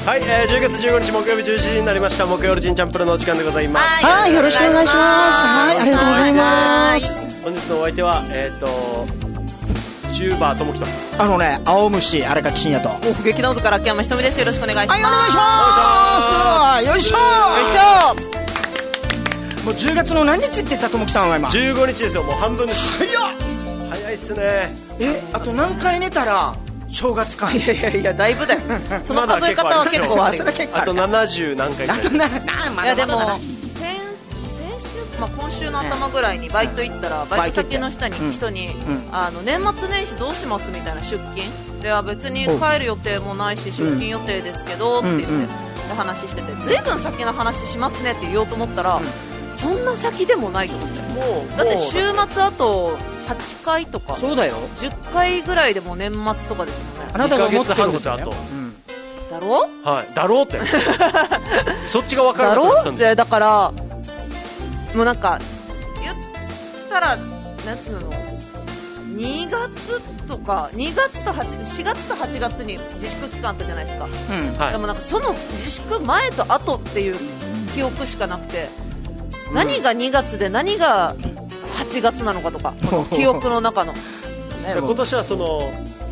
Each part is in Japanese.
はい、10月15日木曜日11時になりました。木曜日ジンチャンプルのお時間でございます。 はい、よろしくお願いします。はい、ありがとうございます。 本日のお相手はチューバーともきと青虫荒垣真也と劇団から秋山ひとみです。よろしくお願いします。 はい、お願いします。よいしょ。もう10月の何日って言ったともきさんは今 15日ですよ。もう半分です。早いっすね。 あと何回寝たら正月か。 いやだいぶだよ。その数え方は結構悪い。 あと70何回か。 いやでも今週の頭ぐらいにバイト行ったら、バイト先の人に年末年始どうしますみたいな、出勤では別に帰る予定もないし出勤予定ですけどって言って話してて、ずいぶん先の話しますねって言おうと思ったら、そんな先でもないと思って。だって週末あと8回とかそうだよ、 10回ぐらいでも年末とかですよね。 あなたが思ってることだとだろう、 はい、だろうってそっちが分からなくなってたんだからもうなんか言ったらなんつうの、2月とか4月と8月に自粛期間あったじゃないですか、はい、でもなんかその自粛前と後っていう記憶しかなくて、何が2月で何が8月なのかとか、記憶の中の今年はその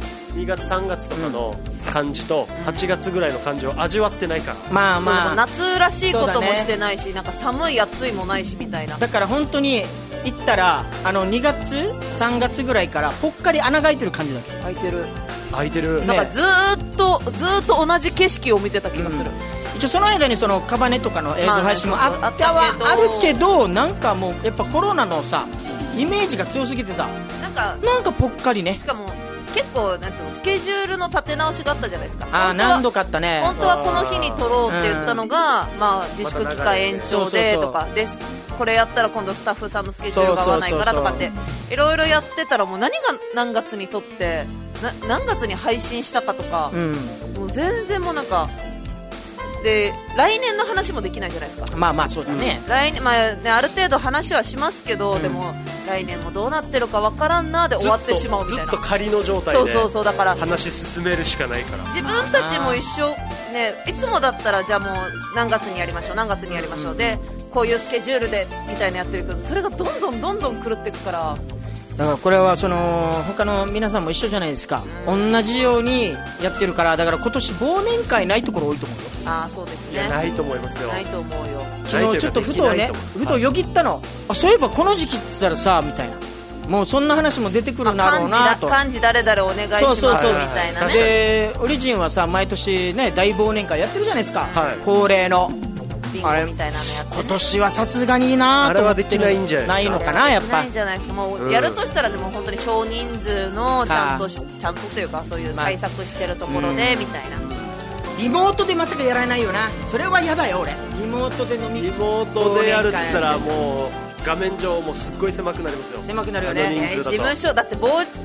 2月3月とかの感じと8月ぐらいの感じを味わってないから、 夏らしいこともしてないし、なんか寒い暑いもないしみたいな。 だから本当に行ったら2月3月ぐらいからぽっかり穴が開いてる感じだけど、 開いてる、 なんかずーっと同じ景色を見てた気がする、 一応その間にそのカバネとかの映像配信もあるけど、なんかもうやっぱコロナのさイメージが強すぎてさ、なんかぽっかりね。 しかも結構なんつうの、スケジュールの立て直しがあったじゃないですか。 何度かあったね。 本当はこの日に撮ろうって言ったのが、自粛期間延長でとかで、これやったら今度スタッフさんのスケジュールが合わないからとかっていろいろやってたら、もう何が何月に撮って何月に配信したかとか、もう全然もうなんかで、来年の話もできないじゃないですか。 そうだね、 来年、ある程度話はしますけど、でも来年もどうなってるかわからんなで終わってしまうみたいな、 ずっと仮の状態でだから話進めるしかないから、 自分たちも一緒、いつもだったらじゃあもう何月にやりましょうで、こういうスケジュールでみたいなやってるけど、それがどんどん狂っていくから、 だからこれはその他の皆さんも一緒じゃないですか、同じようにやってるから。だから今年忘年会ないところ多いと思うよ。 そうですね。 いや、ないと思いますよ。 ないと思うよ。 昨日ちょっとふとよぎったの、そういえばこの時期って言ったらさみたいな、もうそんな話も出てくるんだろうなと。 漢字誰々お願いしますみたいなね。 でオリジンはさ毎年ね大忘年会やってるじゃないですか、恒例のビンゴみたいなのやって、 今年はさすがになと思って。 あれはできないんじゃないのかな、やっぱないんじゃないですか。もうやるとしたらでも本当に少人数のちゃんとというか、そういう対策してるところでみたいな。 リモートでまさかやらないよな、それは嫌だよ俺。リモートでリモートでやるって言ったらもう画面上もすっごい狭くなりますよ。 狭くなるよね。 事務所だって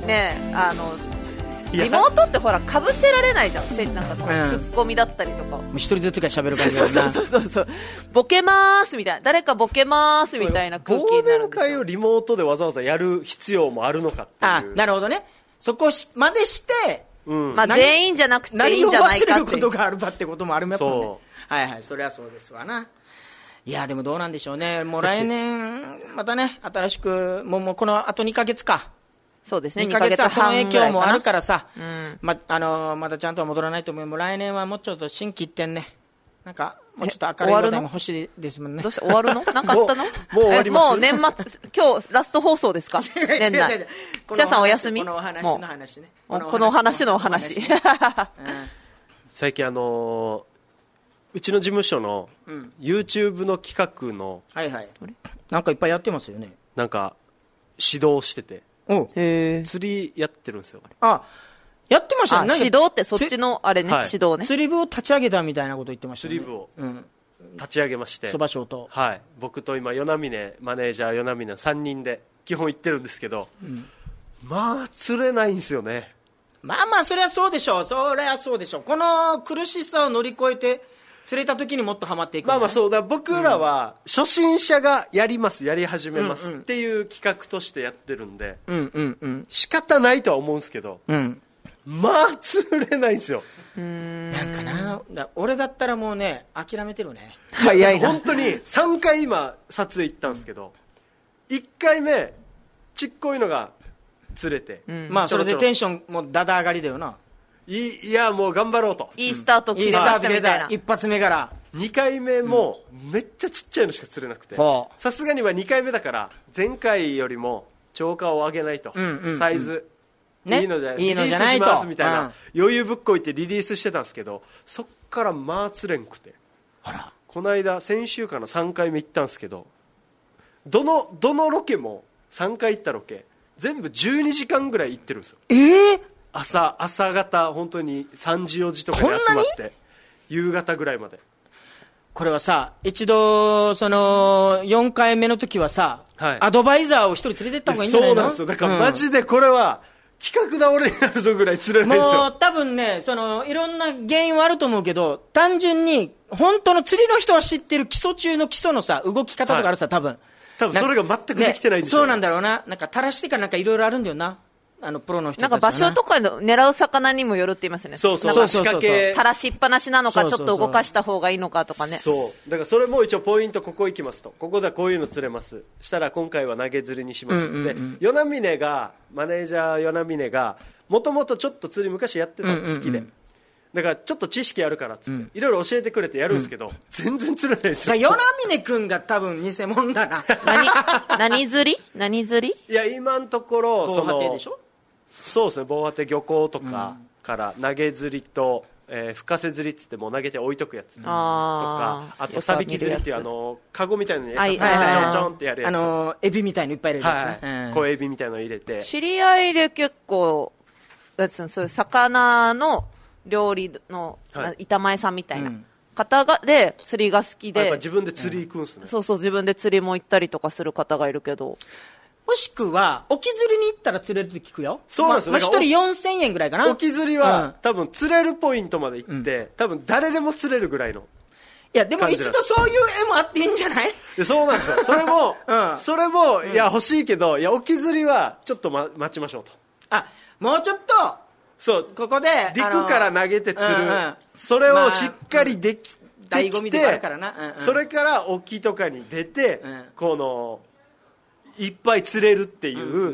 リモートってほらかぶせられないじゃん、なんかツッコミだったりとか、 一人ずつが喋る感じだな。 そうボケまーすみたいな、誰かボケまーすみたいな空気になる。 忘年会をリモートでわざわざやる必要もあるのかっていう。 なるほどね。そこまでして、 全員じゃなくていいんじゃないかって何を忘れることがあるかってこともありますもんね。はいはい、それはそうですわな。いやでもどうなんでしょうね。もう来年またね、新しくもうこのあと2ヶ月か。 そうですね、 2ヶ月はこの影響もあるからさ、まだちゃんとは戻らないと思う。もう来年はもうちょっと心機一転ね、なんかもうちょっと明るい話題も欲しいですもんね。 どうした、終わるの？なんかあったの？ もう終わります。 もう年末、今日ラスト放送ですか？年内。シャさんお休み？ このお話の話ね。 このお話のお話。 最近うちの事務所の YouTube の企画のなんかいっぱいやってますよね。 なんか指導してて、釣りやってるんですよ。 やってましたね。 指導ってそっちのあれね、指導ね。 釣り部を立ち上げたみたいなこと言ってましたね。 釣り部を立ち上げまして、 そばショーと、 はい、僕と今与那嶺マネージャー与那嶺の3人で基本行ってるんですけど、釣れないんですよね。 それはそうでしょう。それはそうでしょう。この苦しさを乗り越えて釣れた時にもっとハマっていく、 そうだ。僕らは初心者がやり始めますっていう企画としてやってるんで、仕方ないとは思うんですけど、釣れないんですよ。 なんかな、 俺だったらもうね諦めてるね。 早いな。 本当に3回今撮影行ったんですけど、1回目ちっこいのが釣れて、 まあそれでテンションもだだ上がりだよな。 いやもう頑張ろうと、 いいスタート切れましたみたいな。 一発目から 2回目もめっちゃちっちゃいのしか釣れなくて、さすがには2回目だから前回よりも超過を上げないと、サイズ、ね、いいのじゃない、 いいのじゃないとリリースしますみたいな、余裕ぶっこいてリリースしてたんですけど、そっからまあ釣れんくて、この間先週かな3回目行ったんですけど、どのロケも3回行ったロケ全部12時間ぐらい行ってるんですよ。朝方本当に3時4時とかに集まって夕方ぐらいまで。 これはさ、一度その4回目の時はさ、はい、アドバイザーを一人連れてった方がいいんじゃないの？ そうなんですよ。だからマジでこれは企画倒れになるぞぐらい釣れないんですよ。 もう多分ね、そのいろんな原因はあると思うけど、単純に本当の釣りの人は知ってる基礎中の基礎のさ動き方とかあるさ、多分それが全くできてないんですよ、 そうなんだろうな。なんか垂らしてかなんかいろいろあるんだよな、プロの人たちは。 なんか場所とか狙う魚にもよるって言いますよね。 そう仕掛け垂らしっぱなしなのか、ちょっと動かした方がいいのかとかね。 そうだからそれも一応ポイント、ここ行きますと、ここではこういうの釣れます、したら今回は投げ釣りにします、で与那嶺がマネージャー与那嶺がもともとちょっと釣り昔やってたの、好きで、だからちょっと知識あるからっつっていろいろ教えてくれてやるんですけど、全然釣れないですよ。 じゃあ与那嶺君が多分偽物だな。 何釣りいや今のところ防波堤でしょ。 そうですね、防波堤漁港とかから投げ釣りと、深瀬釣りっつってもう投げて置いとくやつとか、あとサビキ釣りっていうカゴみたいなのに餌つけてちょんちょんってやるやつ、 エビみたいのいっぱい入れるやつね、 小エビみたいなの入れて。 知り合いで結構そういう魚の料理の板前さんみたいな方で釣りが好きで、 やっぱ自分で釣り行くんですね。 そう自分で釣りも行ったりとかする方がいるけど、 もしくは沖釣りに行ったら釣れるって聞くよ。 そうなんですよ。 1人4000円ぐらいかな。 沖釣りは、多分釣れるポイントまで行って、多分誰でも釣れるぐらいの。 いやでも一度そういう絵もあっていいんじゃない？ そうなんですよ。それもいや欲しいけど、いや沖釣りはちょっと、待ちましょうと。 もうちょっとそうここで陸から投げて釣る、それをしっかりでき醍醐味であるからな、 それから沖とかに出て、このいっぱい釣れるっていう、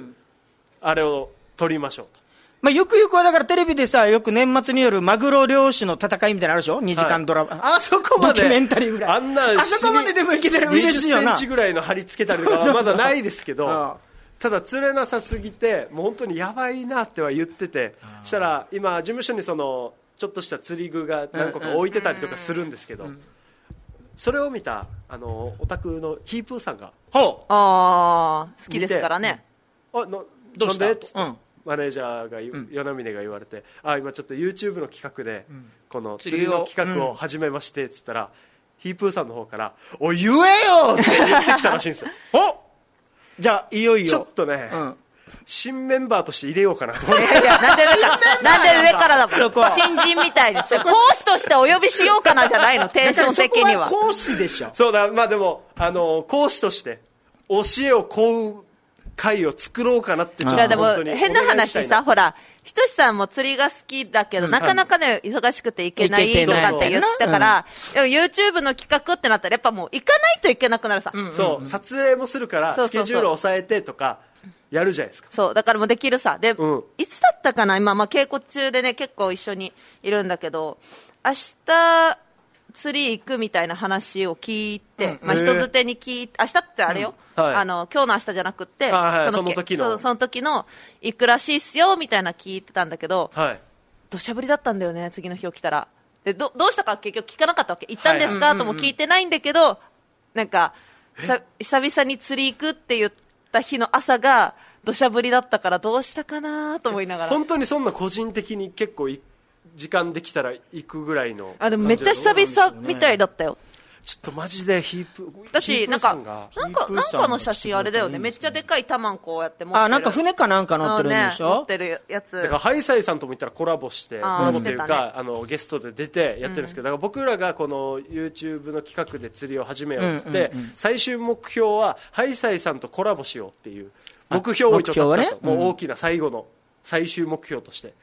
あれを取りましょうと。 よくはだからテレビでさ、よく年末によるマグロ漁師の戦いみたいなのあるでしょ、2時間ドラマ、 あそこまでドキュメンタリーぐらい、あそこまででもいけてる、嬉しいよな。 20センチぐらいの貼り付けたりとかはまだないですけどただ釣れなさすぎてもう本当にやばいなっては言ってて、したら今事務所にそのちょっとした釣り具が何個か置いてたりとかするんですけど、それを見たオタクのヒープーさんが好きですからね。 どうした？ なんでっつってマネージャーが与那嶺が言われて、今ちょっと YouTube の企画でこの釣りの企画を始めましてっつったら、ヒープーさんの方からおい言えよって言ってきたらしいんですよ。 じゃあいよいよちょっとね、新メンバーとして入れようかなと思って。 なんで上からだろ、新人みたいに講師としてお呼びしようかなじゃないの、テンション的には。 講師でしょ。 そうだ、まあでも講師として教えを請う会を作ろうかなってちょっと本当にじゃあでも変な話さ、ほらひとしさんも釣りが好きだけど、なかなかね忙しくて行けないとかって言ったから、YouTube の企画ってなったらやっぱもう行かないといけなくなるさ。 そう撮影もするからスケジュールを抑えてとかやるじゃないですか。 そうだからもうできるさで、いつだったかな、今稽古中でね結構一緒にいるんだけど、明日釣り行くみたいな話を聞いて、人づてに聞いて、明日ってあれよ、今日の明日じゃなくって、 その時の行くらしいっすよみたいな聞いてたんだけど、土砂降りだったんだよね、次の日起きたら。でどうしたか結局聞かなかったわけ。行ったんですか、とも聞いてないんだけど、なんか久々に釣り行くって言った日の朝が土砂降りだったからどうしたかなと思いながら。 本当にそんな個人的に結構時間できたら行くぐらいの。 でもめっちゃ久々みたいだったよ。 ちょっとマジで私なんかの写真あれだよね、めっちゃでかいタマンこうやって持ってる、 なんか船かなんか乗ってるんでしょ、 持ってるやつだからハイサイさんとも言ったらコラボして、コラボというか、ゲストで出てやってるんですけど、だから僕らがこの YouTube の企画で釣りを始めようっつって、最終目標はハイサイさんとコラボしようっていう目標を一応立ったんですよ、もう大きな最後の最終目標として。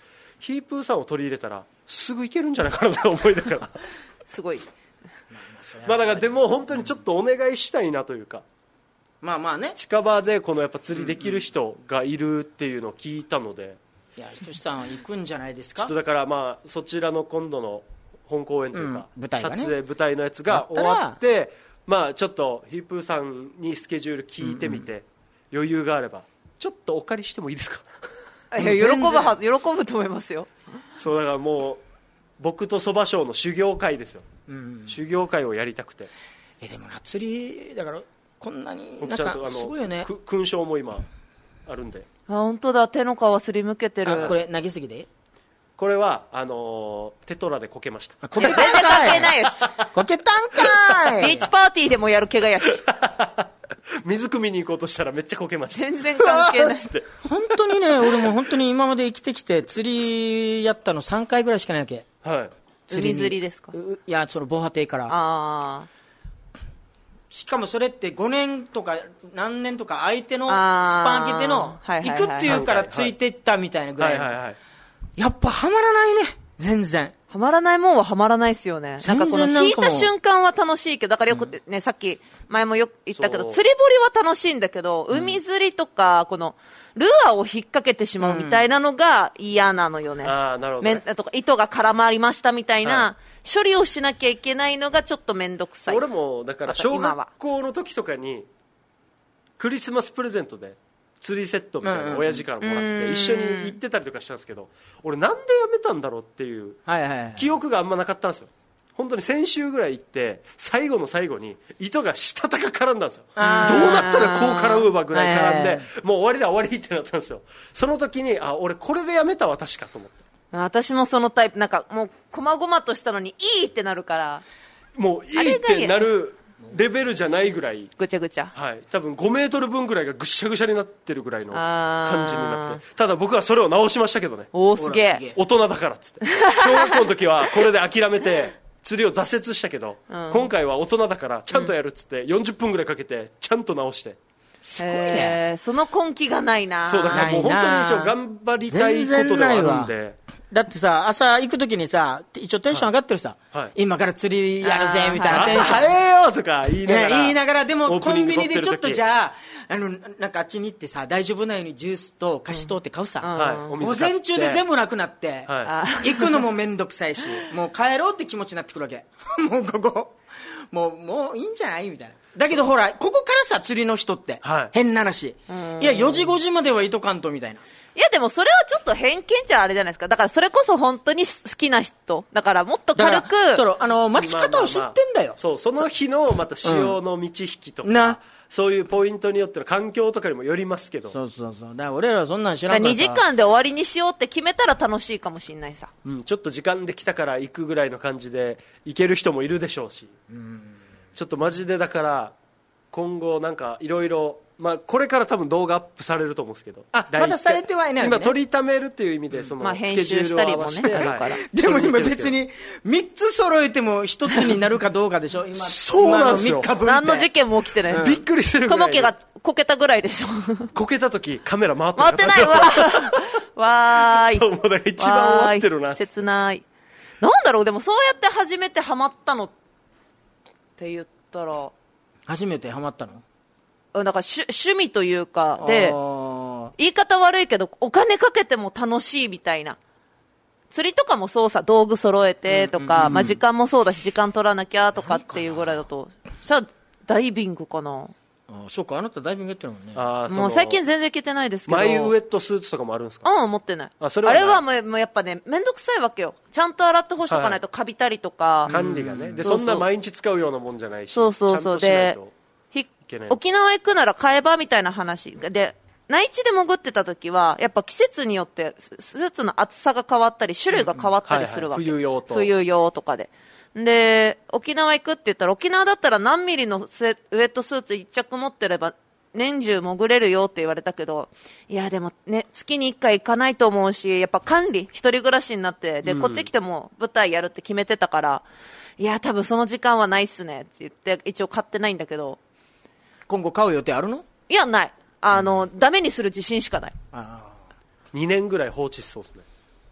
ヒープーさんを取り入れたらすぐいけるんじゃないかなと思いながらすごい。 まあだからでも本当にちょっとお願いしたいなというか、 まあまあね、 近場でこのやっぱ釣りできる人がいるっていうのを聞いたので、 いやひとしさん行くんじゃないですか。 ちょっとだからまあそちらの今度の本公演というか、 舞台がね撮影舞台のやつが終わって、まあちょっとヒープーさんにスケジュール聞いてみて、余裕があればちょっとお借りしてもいいですか。 いや喜ぶと思いますよ。 そうだからもう僕とそばショーの修行会ですよ、修行会をやりたくて。 でもな釣りだからこんなになんか僕ちゃんとすごいよね。 勲章も今あるんで。 本当だ、手の皮すりむけてる。 これ投げすぎでこれはテトラでこけました。 こけたん全然関係かい。 ないよし。 こけたんかい。 ビーチパーティーでもやる怪我やし。 水汲みに行こうとしたらめっちゃこけました。 全然関係ない。 つって本当にね、俺も本当に今まで生きてきて釣りやったの3回ぐらいしかないわけ。 はい。 海釣りですか。 いや、その防波堤から。 あしかもそれって5年とか何年とか相手のスパン開けてのはいはいはい行くっていうからついてったみたいなぐらいの。 はいはいはい。 やっぱはまらないね、全然。 はまらないもんははまらないですよね。なんかこの全然なんかもう引いた瞬間は楽しいけど、だからよくね、さっき前もよく言ったけど、 そう釣り堀は楽しいんだけど、海釣りとか、この、ルアーを引っ掛けてしまうみたいなのが嫌なのよね。 ああ、なるほどね。 とか糸が絡まりましたみたいはな、処理をしなきゃいけないのがちょっとめんどくさい。 俺もだから小学校の時とかにクリスマスプレゼントで釣りセットみたいなの親父からもらって一緒に行ってたりとかしたんですけど、俺なんでやめたんだろうっていうはいはいはい。 記憶があんまなかったんですよ。本当に先週ぐらい行って最後の最後に糸がしたたか絡んだんですよ。どうなったらこう絡むばぐらい絡んで、もう終わりだ終わりってなったんですよ。その時に俺これでやめたわ確かと思って、 私もそのタイプ、なんかもう、こまごまとしたのにいいってなるから、 もういいってなるレベルじゃないぐらい、 ぐちゃぐちゃ。 はい、多分5メートル分ぐらいがぐしゃぐしゃになってるぐらいの感じになって、ただ僕はそれを直しましたけどね。 おー、すげえ。 大人だからっつって小学校の時はこれで諦めて釣りを挫折したけど、今回は大人だからちゃんとやるっつって40分ぐらいかけてちゃんと直して、 すごいね。 その根気がないな。 そうだからもう本当に一応頑張りたいことではあるんで。 だってさ、朝行くときにさ、一応テンション上がってるさ、 はい今から釣りやるぜみたいなテンシ朝ョン。 早えよとか言いながら、 言いながら、でもコオープニングンビニでちょっとじあ、 ゃあ、なんかあっちに行ってさ、大丈夫なようにジュースと菓子糖って買うさ。 はい、お午水買って前中で全部なくなって、 は行くのもめんどくさいし、もう帰ろうって気持ちになってくるわけ。もうここ、もういいんじゃないみたいな。だけどほら、ここからさ、釣りの人って、 はい変な話。いや、4時5時まではいとかんとみたいな。 いやでもそれはちょっと偏見じゃあれじゃないですか。だからそれこそ本当に好きな人。だからもっと軽く。 待ち方を知ってんだよ。 そう、その日のまた潮の満ち引きとか、 な。 そういうポイントによっての環境とかにもよりますけど、 そうそうそう。だから俺らはそんなん知らんからさ。 2時間で終わりにしようって決めたら楽しいかもしんないさ。 ちょっと時間できたから行くぐらいの感じで行ける人もいるでしょうし、ちょっとマジでだから今後なんかいろいろ、これから多分動画アップされると思うんですけど、 あまだされてはいないわけね今取りためるっていう意味でそのス編ケジュールを集したりも合わせて、 ね、あるから。 でも今別に3つ揃えても1つになるかどうかでしょ今。 そうなんですよ今の3日分って何の事件も起きてない。 びっくりするぐらいともけがこけたぐらいでしょ。 こけた時カメラ回って回ってないわ。わーい。 そう、もうだから一番終わってるなわーい切ない。なんだろう、でもそうやって初めてハマったのって言ったら、 初めてハマったのだから趣味というかで、 あ言い方悪いけどお金かけても楽しいみたいな。釣りとかもそうさ、道具揃えてとか、時間もそうだし時間取らなきゃとかっていうぐらいだと、じゃあダイビングかな。 そうか、あなたダイビングやってるもんね。 もう最近全然行けてないですけど。 マイウエットスーツとかもあるんですか？ 持ってない。 それはない。 あれはもうやっぱね、めんどくさいわけよ。ちゃんと洗って干しとかないとカビたりとか。 管理がね。で、 そうそうそんな毎日使うようなもんじゃないし。 そうそうそう。で、沖縄行くなら買えばみたいな話で、内地で潜ってた時はやっぱ季節によってスーツの厚さが変わったり種類が変わったりするわけ。 冬用とかで。で、沖縄行くって言ったら、沖縄だったら何ミリのウェットスーツ1着持ってれば年中潜れるよって言われたけど、いやでもね、月に1回行かないと思うし、やっぱ管理、一人暮らしになって、で、こっち来ても舞台やるって決めてたから、いや多分その時間はないっすねって言って、一応買ってないんだけど。 今後買う予定あるの？ いや、ない。ダメにする自信しかない。 2年ぐらい放置しそうですね。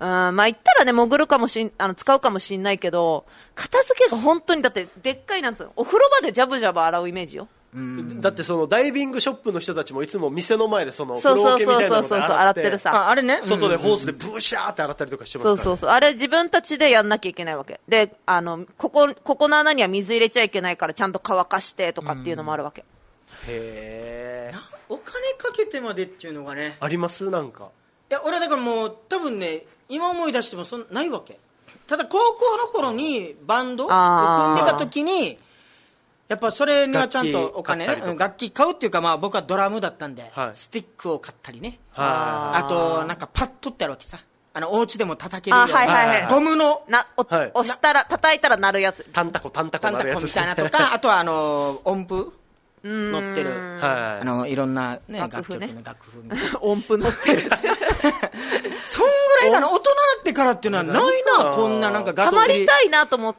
まあ言ったらね、潜るかも使うかもしんないけど、片付けが本当に、だって、でっかいなんつうの、お風呂場でジャブジャブ洗うイメージよ。 だってそのダイビングショップの人たちもいつも店の前でその風そうそう呂桶みたいなので洗洗ってってるさ。 あれね、 外でホースでブーシャーって洗ったりとかしてますからね。 そう。あれ自分たちでやんなきゃいけないわけ。で、ここの穴には水入れちゃいけないからちゃんと乾かしてとかっていうのもあるわけ。 へー。 お金かけてまでっていうのがね。 ありますなんか。 いや、俺だからもう、多分ね、今思い出してもないわけ。ただ高校の頃にバンドを組んでた時に、やっぱそれにはちゃんとお金、楽器買うっていうか、まあ僕はドラムだったんで、 はい、 スティックを買ったりね。 あと、なんかパッドってあるわけさ。お家でも叩けるような、ゴムの。 押したら、叩いたら鳴るやつ。 タンタコ鳴るやつ。 みたいなとか、あとは音符乗ってる。いろんなね、楽曲の楽譜みたいな。 音符乗ってる。 そんぐらいかな、大人になってからっていうのはないな、こんななんかハマりたいなと思って、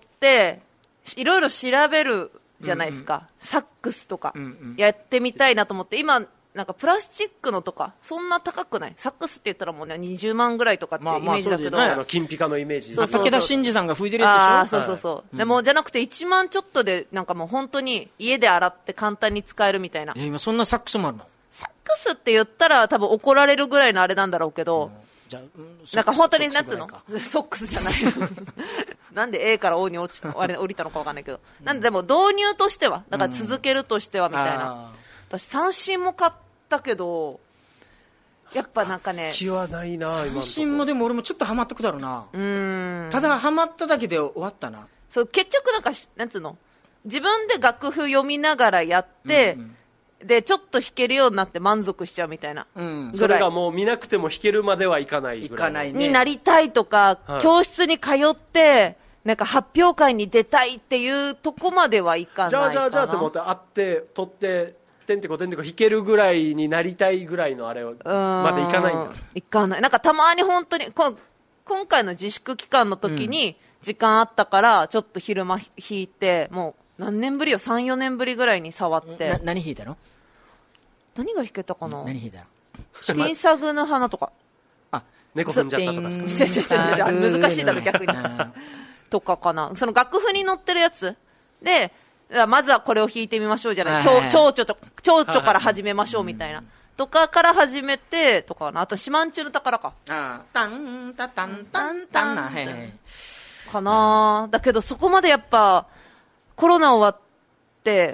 いろいろ調べるじゃないですか。サックスとか、やってみたいなと思って、今、なんかプラスチックのとか、そんな高くない？サックスって言ったらもうね、20万ぐらいとかってイメージだけど。 金ピカのイメージ。 武田真治さんが吹いてるやつでしょ？ そう。でも、じゃなくて1万ちょっとで、なんかもう本当に家で洗って簡単に使えるみたいな。 今そんなサックスもあるの？ サックスって言ったら多分怒られるぐらいのあれなんだろうけど、なんか本当になんつうの？ソックスじゃない。なんで A から O に降りたのかわかんないけど。なんででも導入としては、だから続けるとしてはみたいな。私三振も買ったけど、やっぱなんかね。 気はないな、 三振もでも俺もちょっとハマってくだろうな。ただハマっただけで終わったな。 そう、結局なんか、なんつうの？自分で楽譜読みながらやって、で、ちょっと弾けるようになって満足しちゃうみたいな。 それがもう見なくても弾けるまではいかないぐらい。 になりたいとか、教室に通って、なんか発表会に出たいっていうとこまではいかないかな。 じゃあって思って会って取っててんてこ弾けるぐらいになりたいぐらいのあれまでいかないんだ。 いかない。なんかたまに本当に今回の自粛期間の時に時間あったからちょっと昼間弾いて、もう何年ぶりよ、 3,4 年ぶりぐらいに触って。 何弾いたの？ 何が弾けたかな。 何弾いたの？ チキンサグの花とか。 猫踏んじゃったとかですか？ 難しいだろ逆に。とかかな。その楽譜に載ってるやつで、まずはこれを弾いてみましょうじゃない。蝶々から始めましょうみたいな。とかから始めて、とかな。あと、四万中の宝か。 タンタタンタンタンな。 かな。だけどそこまでやっぱ、コロナ終わって、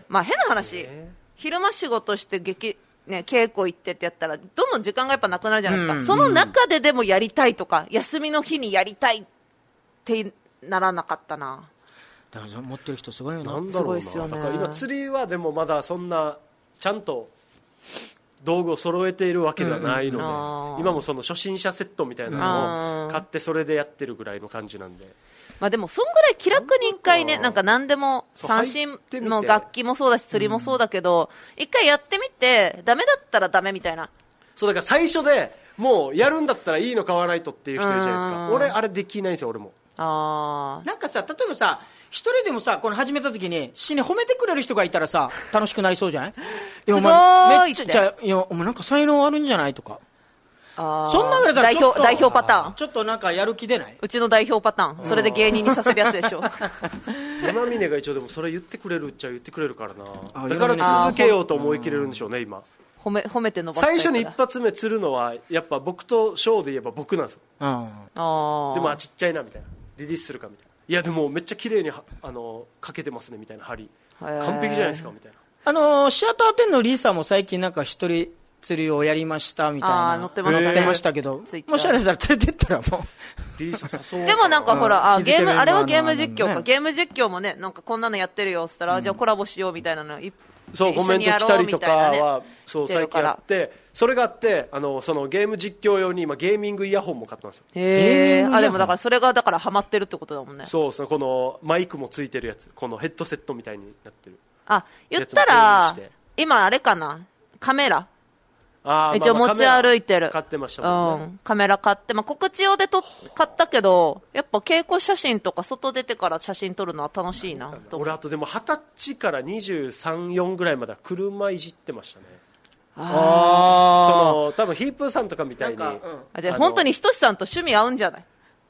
まあ変な話、昼間仕事して稽古行ってってやったら、どんどん時間がやっぱなくなるじゃないですか。その中ででもやりたいとか、休みの日にやりたいってならなかったな。 だから持ってる人すごいよな。 なんだろうな。 すごいっすよね。 だから今釣りはでもまだそんなちゃんと道具を揃えているわけではないので、今もその初心者セットみたいなのを買ってそれでやってるぐらいの感じなんで。 まあでもそんぐらい気楽に一回ね、なんか何でも三振の楽器もそうだし釣りもそうだけど、一回やってみてダメだったらダメみたいな。 そうだから最初でもうやるんだったらいいの買わないとっていう人いるじゃないですか。俺あれできないんですよ。俺もなんかさ、例えばさ、一人でもさ、この始めた時に死に褒めてくれる人がいたらさ、楽しくなりそうじゃない？ すごーいって。 いやお前なんか才能あるんじゃないとか。そんなぐらいだら代表パターン。 ちょっとなんかやる気出ない？ うちの代表パターン。それで芸人にさせるやつでしょ。 山峰が一応でもそれ言ってくれるっちゃ言ってくれるからな。だから続けようと思い切れるんでしょうね今。 褒めて伸ばしたいから。 最初に一発目釣るのはやっぱ僕とショーで言えば僕なんですよ。でもちっちゃいなみたいな、リリースするかみたいな。いやでもめっちゃ綺麗にかけてますねみたいな、針完璧じゃないですかみたいな。シアター10のリーさんも最近なんか一人釣りをやりましたみたいな載ってましたけど、 もしあれだったら連れてったらもうリーさん誘う。 でもなんかほら、あれはゲーム実況か。ゲーム実況もね、なんかこんなのやってるよっつったら、じゃあコラボしようみたいなのそうコメント来たりとかはそう最近やって、それがあってそのゲーム実況用に今ゲーミングイヤホンも買ったんですよ。 へー。でもだからそれがだからハマってるってことだもんね。 そうですね。このマイクもついてるやつ、このヘッドセットみたいになってる。 言ったら今あれかな、カメラ一応持ち歩いてる。 買ってましたもんね。 カメラ買って、告知用で買ったけど、やっぱ稽古写真とか外出てから写真撮るのは楽しいなと。 俺あとでも20歳から23、4ぐらいまでは車いじってましたね。多分ヒープーさんとかみたいに。 じゃあ本当にひとしさんと趣味合うんじゃない？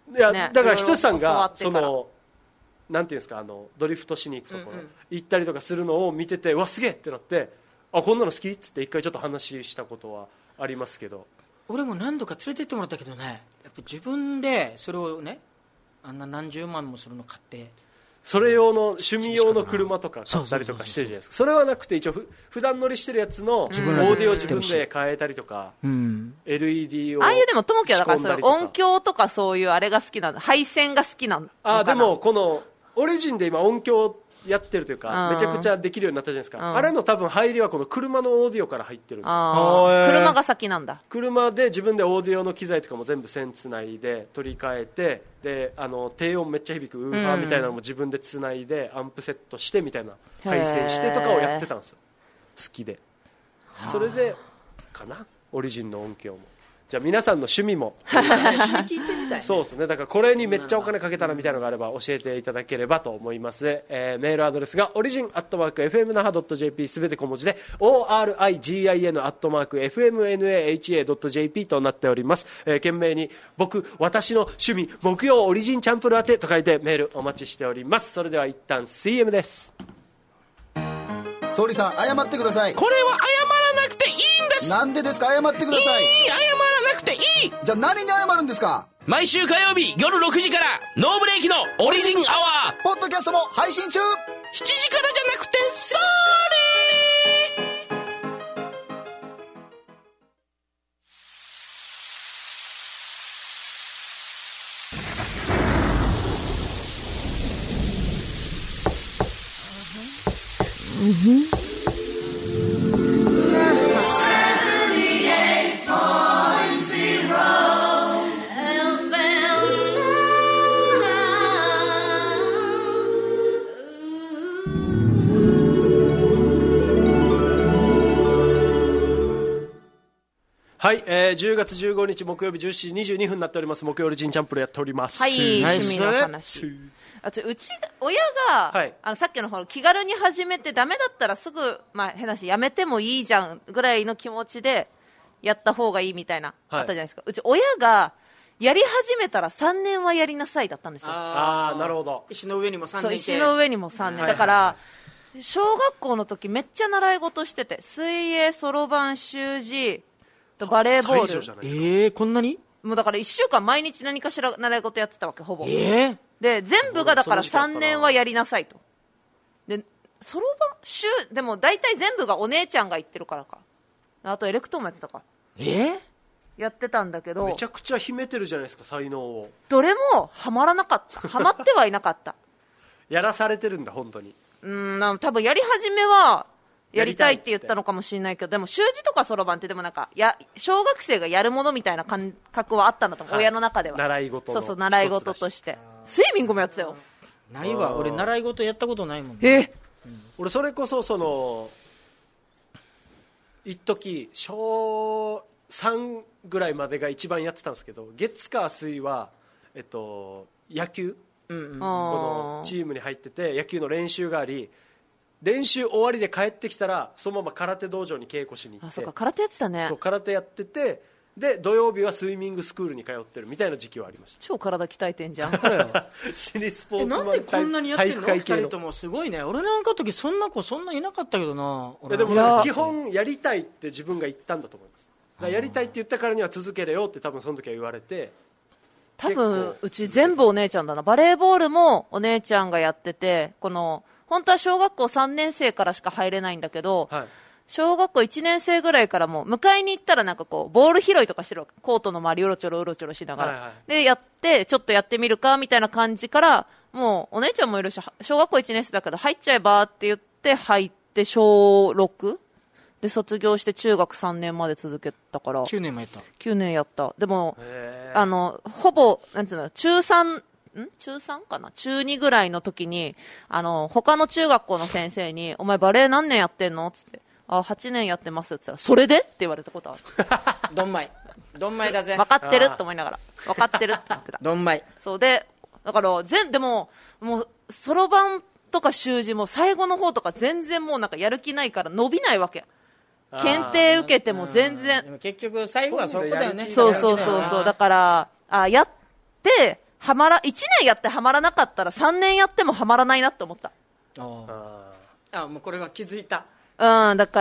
いや、 ね、 だからひとしさんいろいろ教わがってからなんていうんですか、ドリフトしに行くところ、行ったりとかするのを見てて、うわすげえってなって、あこんなの好きっつって一回ちょっと話したことはありますけど、 俺も何度か連れてってもらったけどね、やっぱ自分でそれをね、あんな何十万もするの買って、 それ用の趣味用の車とか買ったりとかしてるじゃないですか。それはなくて一応普段乗りしてるやつのオーディオ自分で変えたりとか、LED をああいうでもともきはだから仕込んだりとか音響とかそういうあれが好きなの、配線が好きなのかな。 でもこのオリジンで今音響やってるというか、 うんめちゃくちゃできるようになったじゃないですか、あれの多分入りはこの車のオーディオから入ってるんですよ。 車が先なんだ。 車で自分でオーディオの機材とかも全部線つないで取り替えて、で低音めっちゃ響くウーファーみたいなのも自分でつないでアンプセットしてみたいな配線してとかをやってたんですよ、好きで。それでかな、オリジンの音響も。じゃあ皆さんの趣味も聞いてみたいね。 そうですね、だからこれにめっちゃお金かけたらみたいなのがあれば教えていただければと思います。メールアドレスがorigin@fmnaha.jp、 すべて小文字で origin@fmnaha.jp となっております。懸命に私の趣味木曜オリジンチャンプル宛てと書いてメールお待ちしております。それでは一旦 CM です。 総理さん謝ってください。 これは謝らなくていいんです。 なんでですか、謝ってください。 謝らなくていい。 じゃあ何に謝るんですか。 毎週火曜日夜6時からノーブレーキのオリジンアワー、 ポッドキャストも配信中。 7時からじゃなくてソーはい、10月15日木曜日17時22分になっております。木曜オリジンチャンプルやっております。 はい、趣味の話。うち親が、 はい、 さっきの気軽に始めてダメだったらすぐ、変な話やめてもいいじゃんぐらいの気持ちでやった方がいいみたいな、あったじゃないですか。うち親がやり始めたら3年はやりなさいだったんですよ。 なるほど。 石の上にも3年。 そう、石の上にも3年、だから小学校の時めっちゃ習い事してて、水泳、そろばん、習字とバレーボール。 こんなにもうだから1週間毎日何かしら習い事やってたわけ、ほぼ。で全部がだから3年はやりなさいと。でそろばんでも大体全部がお姉ちゃんが行ってるからか、あとエレクトーンもやってたか、やってたんだけど、 めちゃくちゃ秘めてるじゃないですか、才能を。 どれもハマらなかった、ハマってはいなかったやらされてるんだ本当に。 多分やり始めはやりたいって言ったのかもしれないけど、でも習字とかそろばんってでもなんか小学生がやるものみたいな感覚はあったんだと思う、親の中では。 習い事のそう習い事として。スイミングもやってたよ。 ないわ、俺習い事やったことないもん。 俺それこそ一時小3ぐらいまでが一番やってたんですけど、月火水は野球、このチームに入ってて野球の練習があり、練習終わりで帰ってきたらそのまま空手道場に稽古しに行って、 そうか、空手やってたね。 そう空手やってて、で土曜日はスイミングスクールに通ってるみたいな時期はありました。 超体鍛えてんじゃんシリスポーツマンなんでこんなにやってんの体育会系の 2人とも。すごいね。俺なんかの時そんな子そんないなかったけどな。 でも基本やりたいって自分が言ったんだと思います。だからやりたいって言ったからには続けれよって多分その時は言われて、 多分うち全部お姉ちゃんだな。バレーボールもお姉ちゃんがやってて、本当は小学校3年生からしか入れないんだけど、小学校1年生ぐらいからもう迎えに行ったらなんかボール拾いとかしてるわけ。コートの周りうろちょろしながら、でやってちょっとやってみるかみたいな感じから、もうお姉ちゃんもいるし小学校1年生だけど入っちゃえばって言って入って小6で卒業して中学3年まで続けたから 9年もやった。 9年やった。でもほぼなんていうの、中3かな中2ぐらいの時に他の中学校の先生にお前バレエ何年やってんのっつって、8年やってますって言ったら、それでって言われたことあるどんまいだぜ。 分かってると思いながら、分かってるって言ってたどんまい。 そうで、だからでもうそろばんとか習字も最後の方とか全然もうなんかやる気ないから伸びないわけ。検定受けても全然。 でも結局最後はそこだよね。 そうだからやって 1年やってハマらなかったら3年やってもハマらないなって思った。 もうこれは気づいた。 だから、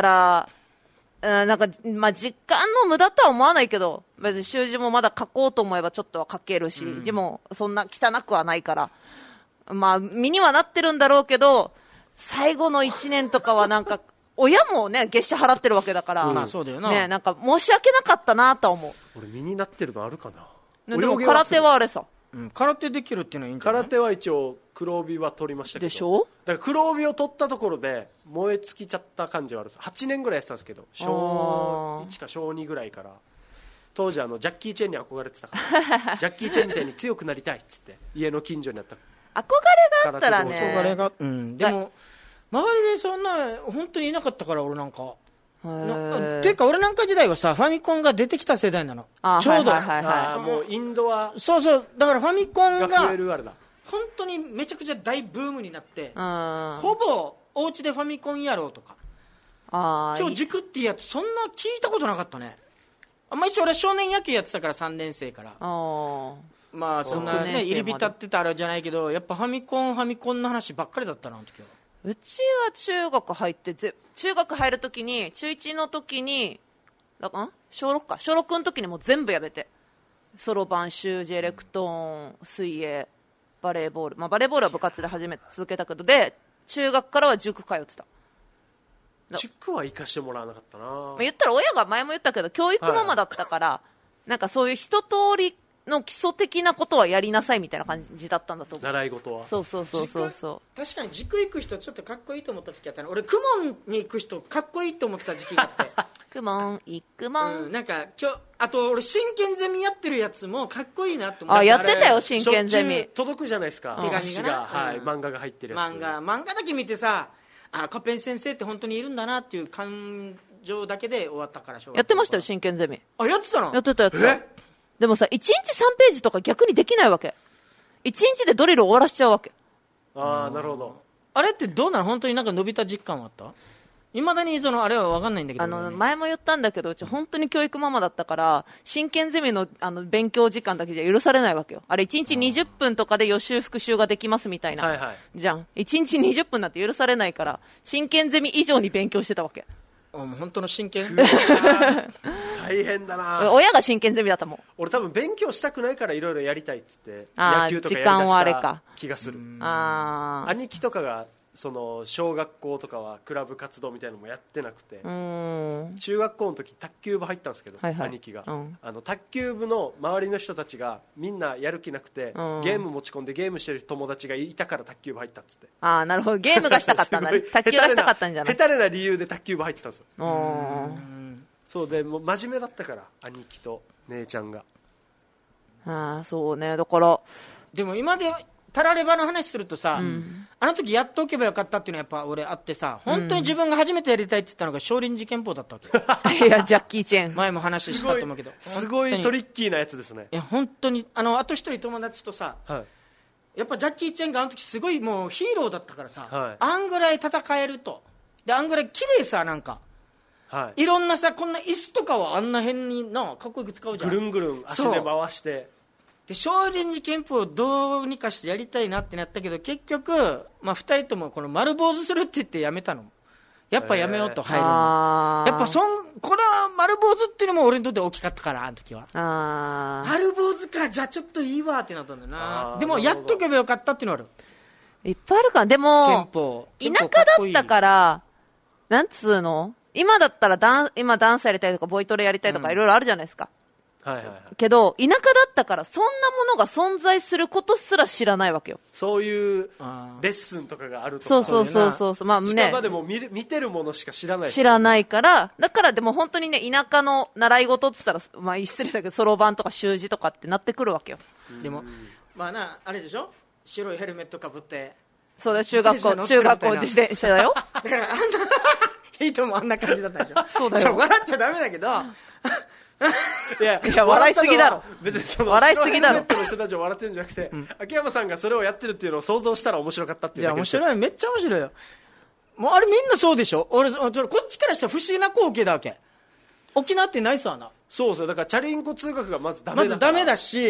なんか、まあ、時間の無駄とは思わないけど、別に習字もまだ書こうと思えばちょっとは書けるし、字もそんな汚くはないから、まあ、身にはなってるんだろうけど、最後の1年とかはなんか、親もね、月謝払ってるわけだから、 まあそうだよな。 ね、なんか申し訳なかったなと思う。 俺身になってるのあるかな。 でも空手はあれさ。 空手できるっていうのはいいんじゃない？ 空手は一応黒帯は取りましたけど。 でしょ？ だから黒帯を取ったところで燃え尽きちゃった感じはあるんです。8年ぐらいやってたんですけど、小1か小2ぐらいから。当時ジャッキー・チェンに憧れてたからジャッキー・チェンみたいに強くなりたいっつって家の近所にあった憧れがあったらね。 憧れが、でも周りでそんな本当にいなかったから、俺なんか。ていうか俺なんか時代はさ、ファミコンが出てきた世代なの。ちょうど、 もうインドはそうだからファミコンが増えるあれだ。 本当にめちゃくちゃ大ブームになって、ほぼお家でファミコンやろうとか、今日塾っていうやつそんな聞いたことなかったね。一応俺少年野球やってたから3年生から、まあそんなね入り浸ってたあれじゃないけど、やっぱファミコンの話ばっかりだったな、あの時は。 うちは中学入って中学入るときに中1の時に小6の時にもう全部やめて、そろばん、習字、エレクトーン、水泳、バレーボール、まあバレーボールは部活で続けたけど、で中学からは塾通ってた。 塾は行かしてもらわなかったな。まあ、 言ったら親が前も言ったけど教育ママだったから、なんかそういう一通りの基礎的なことはやりなさいみたいな感じだったんだと思う。 習い事は。 そう確かに塾行く人ちょっとかっこいいと思った時あったの。俺公文に行く人かっこいいと思ってた時期があって公文行くもん、 なんかあと俺真剣ゼミやってるやつもかっこいいなと思って。 やってたよ真剣ゼミ。 届くじゃないですか、 手紙がはい、漫画が入ってるやつ。 漫画だけ見てさ、コペン先生って本当にいるんだなっていう感情だけで終わったから。 やってましたよ真剣ゼミ。 やってたの？ やってた。でもさ、1日3ページとか逆にできないわけ。1日でドリル終わらしちゃうわけ。 なるほど。 あれってどうなの？本当になんか伸びた実感はあった？いまだにあれは分かんないんだけど、 前も言ったんだけど、うち本当に教育ママだったから真剣ゼミの勉強時間だけじゃ許されないわけよ。あれ1日20分とかで予習復習ができますみたいな、じゃん。1日20分なんて許されないから真剣ゼミ以上に勉強してたわけ。 本当の真剣大変だな。 親が真剣ゼミだったもん。 俺多分勉強したくないからいろいろやりたいっつって野球とかやりだした気がする。兄貴とかがその小学校とかはクラブ活動みたいなのもやってなくて、中学校の時卓球部入ったんですけど、兄貴が、卓球部の周りの人たちがみんなやる気なくて、ゲーム持ち込んでゲームしてる友達がいたから卓球部入ったっつって。 なるほど、ゲームがしたかったんだね卓球がしたかったんじゃない。 下手れな理由で卓球部入ってたんですよ。そうで、もう真面目だったから兄貴と姉ちゃんが。 そうね。だからでも今でたらればの話するとさ、あの時やっておけばよかったっていうのはやっぱ俺あってさ、本当に自分が初めてやりたいって言ったのが少林寺拳法だったわけいやジャッキー・チェン前も話したと思うけど、 すごいトリッキーなやつですね。 いや本当にあと一人友達とさ、やっぱジャッキー・チェンがあの時すごいもうヒーローだったからさ、あんぐらい戦えると、であんぐらい綺麗さ、なんか、いろんなさ、こんな椅子とかはあんな辺にかっこよく使うじゃん。 ぐるんぐるん足で回して、 で少林寺拳法をどうにかしてやりたいなってなったけど、結局、2人ともこの丸坊主するって言ってやめたの。やっぱやめようと入るの。やっぱこれは丸坊主っていうのも俺にとって大きかったから、あの時は。丸坊主か、じゃあちょっといいわってなったんだよな。でもやっとけばよかったっていうのはある。 いっぱいあるから。でも田舎だったから、なんつうの、今だったら今ダンスやりたいとかボイトレやりたいとかいろいろあるじゃないですか。けど田舎だったからそんなものが存在することすら知らないわけよ。 そういうレッスンとかがあるとか、 そうまあね、 近場でも見てるものしか知らない、 知らないから。だからでも本当にね、田舎の習い事って言ったら、失礼だけどそろばんとか習字とかってなってくるわけよ。 でもあれでしょ、白いヘルメットかぶって。 そうだよ、中学校自転車だよだからいいともあんな感じだったでしょそうだよ。 笑っちゃダメだけどいや笑いすぎだろ。 別にその笑いすぎだろ。 白いヘルメットの人たちを笑ってるんじゃなくて、秋山さんがそれをやってるっていうのを想像したら面白かったっていうだけ。 いや面白い、めっちゃ面白いよ。もうあれみんなそうでしょ。俺こっちからしたら不思議な光景だわけ。沖縄ってないさな。 そうだからチャリンコ通学がまずダメだから。 まずダメだし、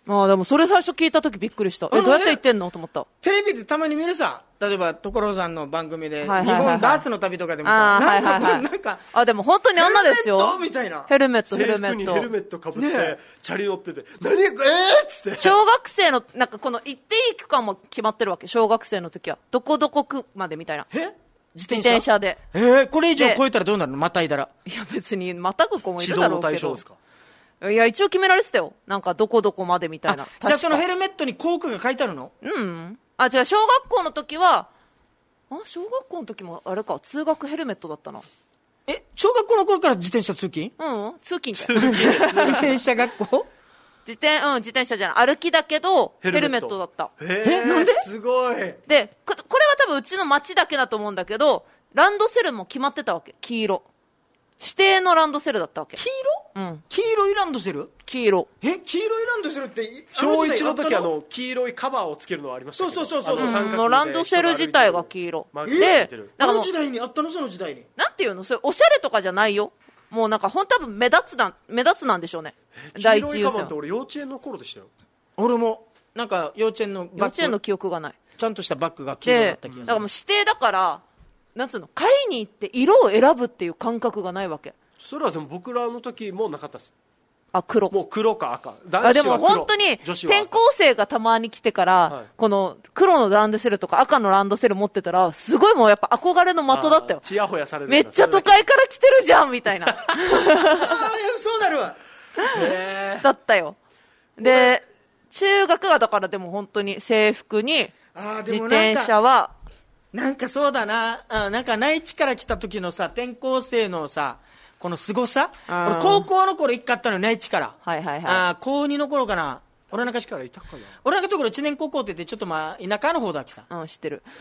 でもそれ最初聞いた時びっくりした。どうやって言ってんのと思った。 テレビでたまに見るさ、例えば所さんの番組で、 はいはいはいはい、 日本ダーツの旅とかでもさ、なんかでも本当にあんなですよ。 みたいな。 ヘルメット制服にヘルメットかぶって、 ね、 チャリ乗ってて、っつって。 小学生の、なんかこの行っていい区間も決まってるわけ。小学生の時は。どこどこ区までみたいな。自転車で。 これ以上超えたらどうなるの？またいだら。 いや別にまたぐ子もいるだろうけど。 指導の対象ですか？ いや一応決められてたよ。なんかどこどこまでみたいな。 じゃあそのヘルメットに校区が書いてあるの？ 違う小学校の時は小学校の時もあれか通学ヘルメットだったな。 小学校の頃から自転車通勤？ 通勤じゃん。 自転車学校？ 自転車じゃない。歩きだけどヘルメットだった。 なんですごい。 でこれは多分うちの町だけだと思うんだけど、ランドセルも決まってたわけ。黄色指定のランドセルだったわけ。 黄色いランドセル？ 黄色いランドセルって小1の時黄色いカバーをつけるのはありましたけど。 そうランドセル自体が黄色で、 あの時代にあったの？その時代になんていうの、それおしゃれとかじゃないよ。もうなんか多分目立つなんでしょうね。第一優先。黄色いカバーって俺幼稚園の頃でしたよ。 俺もなんか幼稚園の記憶がない。 ちゃんとしたバッグが黄色だった気がする。 だからもう指定だから、なんつうの、買いに行って色を選ぶっていう感覚がないわけ。 それはでも僕らの時もなかったです。 黒。 もう黒か赤。男子は黒。 でも本当に転校生がたまに来てから、この黒のランドセルとか赤のランドセル持ってたら、すごいもうやっぱ憧れの的だったよ。 チヤホヤされる。 めっちゃ都会から来てるじゃんみたいな。 そうなるわ。 だったよ。で、中学はだからでも本当に制服に、自転車は、 なんかそうだな、なんか内地から来た時のさ、転校生のさ、この凄さ、俺高校の頃一回あったのよ、内地から。高2の頃かな。俺なんかからいたかな。 俺なんかところ1年高校って言ってちょっと田舎の方だっけさ。 知ってる。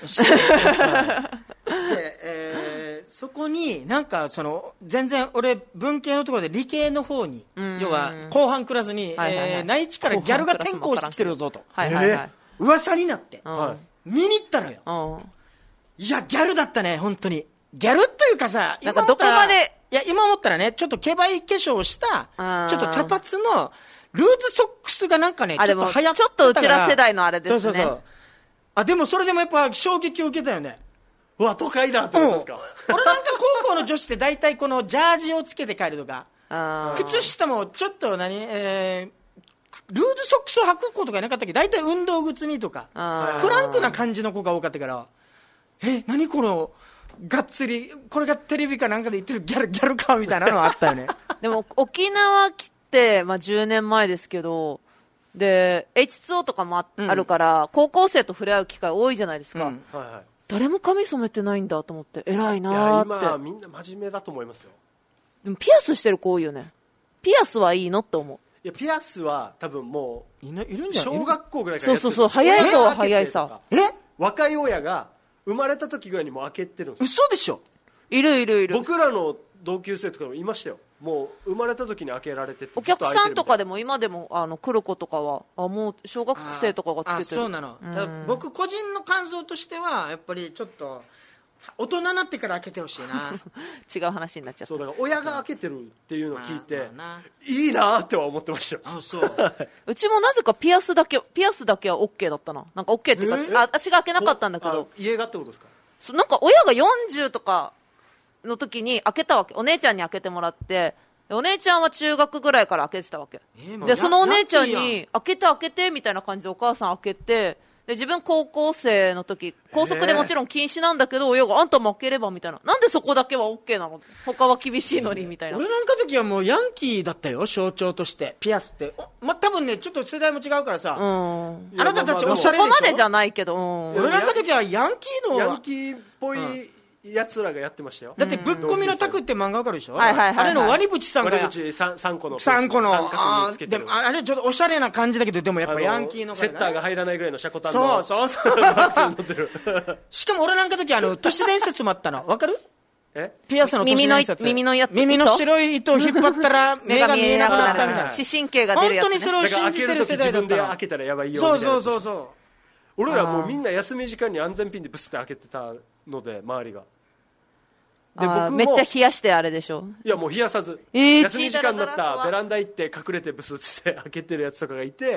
で、そこになんか全然俺文系のところで理系の方に、要は後半クラスに、内地からギャルが転校してきてるぞと。噂になって、見に行ったのよ。いや、ギャルだったね、本当に。ギャルというかさ、 なんかどこまで、 今思ったらね、ちょっとケバイ化粧した、ちょっと茶髪の、ルーズソックスがなんかね、ちょっと流行ってたから。 ちょっとうちら世代のあれですね。 でもそれでもやっぱ衝撃を受けたよね。 うわ、都会だって思ったんですか？ 俺なんか高校の女子って大体このジャージをつけて帰るとか、靴下もちょっとルーズソックスを履く子とかいなかったっけ？大体運動靴にとか、フランクな感じの子が多かったから、何この、がっつり、これがテレビかなんかで言ってるギャルかみたいなのはあったよね。 でも沖縄来て、10年前ですけど、で H2O とかも あるから、高校生と触れ合う機会多いじゃないですか。誰も髪染めてないんだと思って、偉いなーって。 今みんな真面目だと思いますよ。 でもピアスしてる子多いよね。ピアスはいいのって思う。 いや、ピアスは多分もういるんじゃない？ 小学校ぐらいからやってる。 そう早い子は早いさ。 若い親が生まれた時ぐらいにもう開けてるんですよ。 嘘でしょ？ いる。 僕らの同級生とかもいましたよ。もう生まれた時に開けられてて、 お客さんとかでも今でも来る子とかはもう小学生とかがつけてる。 そうなの。ただ僕個人の感想としてはやっぱりちょっと大人になってから開けてほしいな。 違う話になっちゃった。 そうだから親が開けてるっていうのを聞いて、いいなっては思ってましたよ。 うちもなぜかピアスだけは OK だったな。なんか OK っていうか、私が開けなかったんだけど。 家がってことですか？ なんか親が40とかの時に開けたわけ。お姉ちゃんに開けてもらって、お姉ちゃんは中学ぐらいから開けてたわけ。でそのお姉ちゃんに開けてみたいな感じでお母さん開けて、で自分高校生の時校則でもちろん禁止なんだけど、親があんたも開ければみたいな。なんでそこだけは OK なの？他は厳しいのにみたいな。 俺なんか時はもうヤンキーだったよ、象徴としてピアスって。多分ねちょっと世代も違うからさ、あなたたちおしゃれでしょ。 そこまでじゃないけど、 俺なんか時はヤンキーっぽいやつらがやってましたよ。 だってぶっ込みのタクって漫画わかるでしょ？あれのワニブチさんが 3個の三角につけてる。でもあれちょっとおしゃれな感じだけど、でもやっぱヤンキーのセッターが入らないぐらいのシャコタンの。 そうしかも俺なんか時都市伝説もあったのわかる？ピアスの都市伝説。 耳のやつ。 耳の白い糸を引っ張ったら目が見えなくなったみたいな。 視神経が出るやつ、ね。 本当にそれを信じてる世代だったの。 自分で開けたらやばいよみたいな。 そう俺らもうみんな休み時間に安全ピンでブスって開けてたので、周りが。 で僕もめっちゃ冷やしてあれでしょ。 いやもう冷やさず、休み時間になったベランダ行って隠れてブスって開けてるやつとかがいて、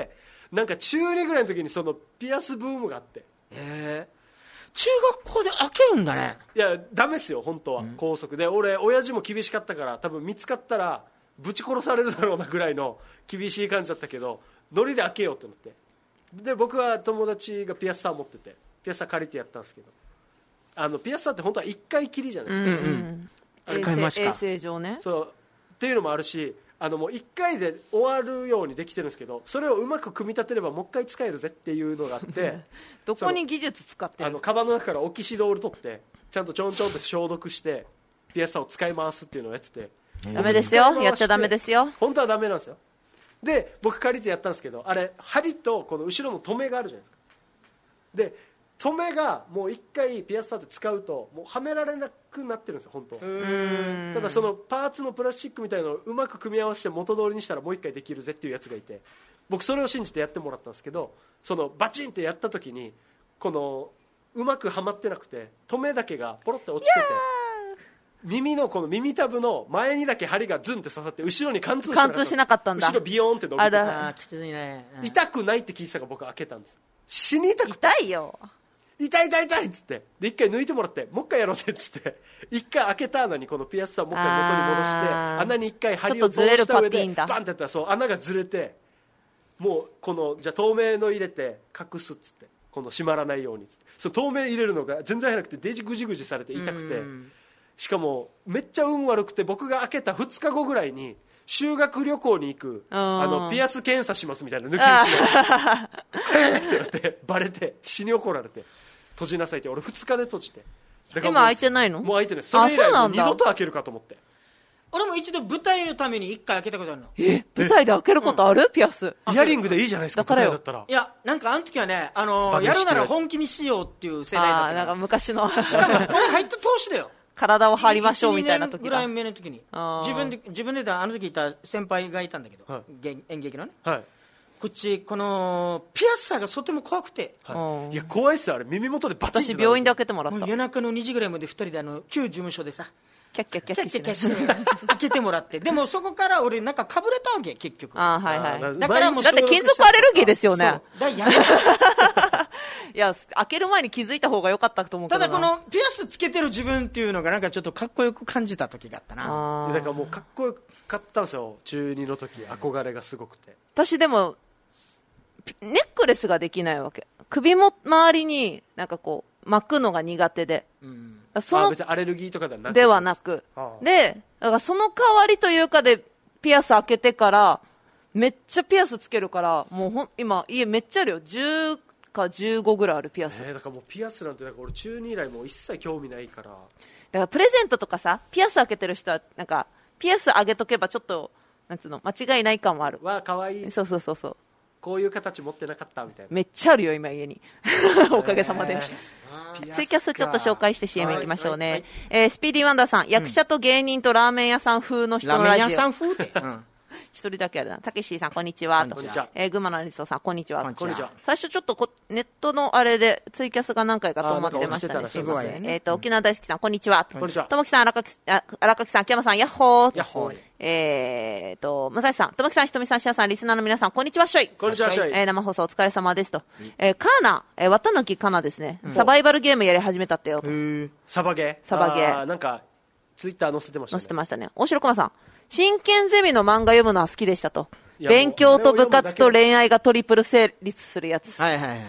なんか中2ぐらいの時にそのピアスブームがあって、 中学校で開けるんだね。 いやダメっすよ本当は、校則で。俺親父も厳しかったから、多分見つかったらぶち殺されるだろうなぐらいの厳しい感じだったけど、ノリで開けようってなって、で僕は友達がピアスサー持っててピアスサー借りてやったんですけど、ピアスサーって本当は1回きりじゃないですか、 使いました衛生上ね。 そうっていうのもあるし、もう1回で終わるようにできてるんですけど、それをうまく組み立てればもう1回使えるぜっていうのがあってどこに技術使ってるの？ カバンの中からオキシドール取ってちゃんとちょんちょんって消毒してピアスサーを使い回すっていうのをやってて、 ダメですよ、やっちゃダメですよ。 本当はダメなんですよ。で僕借りてやったんですけど、あれ針とこの後ろの留めがあるじゃないですか。で留めがもう1回ピアスサーって使うともうはめられなくなってるんですよ本当は。ただそのパーツのプラスチックみたいなのをうまく組み合わせて元通りにしたらもう1回できるぜっていうやつがいて、僕それを信じてやってもらったんですけど、そのバチンってやった時にこのうまくはまってなくて留めだけがポロって落ちてて、耳のこの耳たぶの前にだけ針がズンって刺さって後ろに貫通しなかったんだ。後ろビヨーンって伸びてて、 きついね、 痛くないって聞いてたから僕開けたんです。死に痛くて痛いよ、 痛い痛い痛いっつって、で1回抜いてもらってもう1回やろうぜっつって1回開けた穴にこのピアスさんもう1回元に戻して穴に1回針を通した上でバンってやったらそう穴がずれて、もうこのじゃあ透明の入れて隠すっつって、この閉まらないようにっつって、その透明入れるのが全然入らなくてデジグジグジされて痛くて、しかもめっちゃ運悪くて、僕が開けた2日後ぐらいに修学旅行に行くピアス検査しますみたいな抜き打ちのってなってバレて死に怒られて閉じなさいって、俺2日で閉じて、だから今開いてないの？ もう開いてない。それ以来もう二度と開けるかと思って。 俺も一度舞台のために1回開けたことあるの。 舞台で開けることある？ピアスイヤリングでいいじゃないですか、 だからよ舞台だったら。 いやなんかあの時はね、やるなら本気にしようっていう世代だったなんか昔のしかも俺入った投資だよ体を張りましょうみたいな時 1、2年ぐらい目の時に自分であの時いた先輩がいたんだけど、 はい、 演劇のね、 はい、 このピアスさがとても怖くて、 はい、いや怖いっすよあれ、耳元でバチンって。 私病院で開けてもらった。 もう夜中の2時ぐらいまで2人で旧事務所でさキャッキャッキャッキャッキャッキャッして開けてもらって、でもそこから俺なんかかぶれたわけ結局。 はいはい。 だからもうだって金属アレルギーですよね。 そうだやめいや開ける前に気づいた方が良かったと思うけどな。 ただこのピアスつけてる自分っていうのがなんかちょっとかっこよく感じた時があったな。 だからもうかっこよかったんですよ中2の時、憧れがすごくて。 私でもネックレスができないわけ。首も周りになんかこう巻くのが苦手で、 その別にアレルギーとかではなく、でだからその代わりというかでピアス開けてからめっちゃピアスつけるから、もう今家めっちゃあるよ。10か15ぐらいあるピアス。 だからもうピアスなんてなんか俺中2以来もう一切興味ないから。 だからプレゼントとかさ、ピアス開けてる人はなんかピアスあげとけばちょっとなんつうの間違いない感もある。 わ可愛い。 そうそうそうそう。 こういう形持ってなかったみたいな。 めっちゃあるよ今家におかげさまで。ツイキャスちょっと紹介して CM 行きましょうね。スピーディーワンダーさん、役者と芸人とラーメン屋さん風の人のラジオ。 ラーメン屋さん風で、 一人だけあるな。たけしさんこんにちは。 こんにちは。 群馬のアリソさんこんにちは。 こんにちは。 最初ちょっとネットのあれでツイキャスが何回か止まってましたね。すいません。沖縄大好きさんこんにちは。 こんにちは。 ともきさん荒垣さん秋山さんヤッホー。 ヤッホー。 まさしさんともきさんひとみさんしあさんリスナーの皆さんこんにちはっしょい。 こんにちはっしょい。 生放送お疲れ様ですと。カーナ綿貫かなですね。サバイバルゲームやり始めたってよと。 サバゲー。なんかツイッター載せてましたね。 載せてましたね。大城駒さん真剣ゼミの漫画読むのは好きでしたと。勉強と部活と恋愛がトリプル成立するやつ。 はいはいはい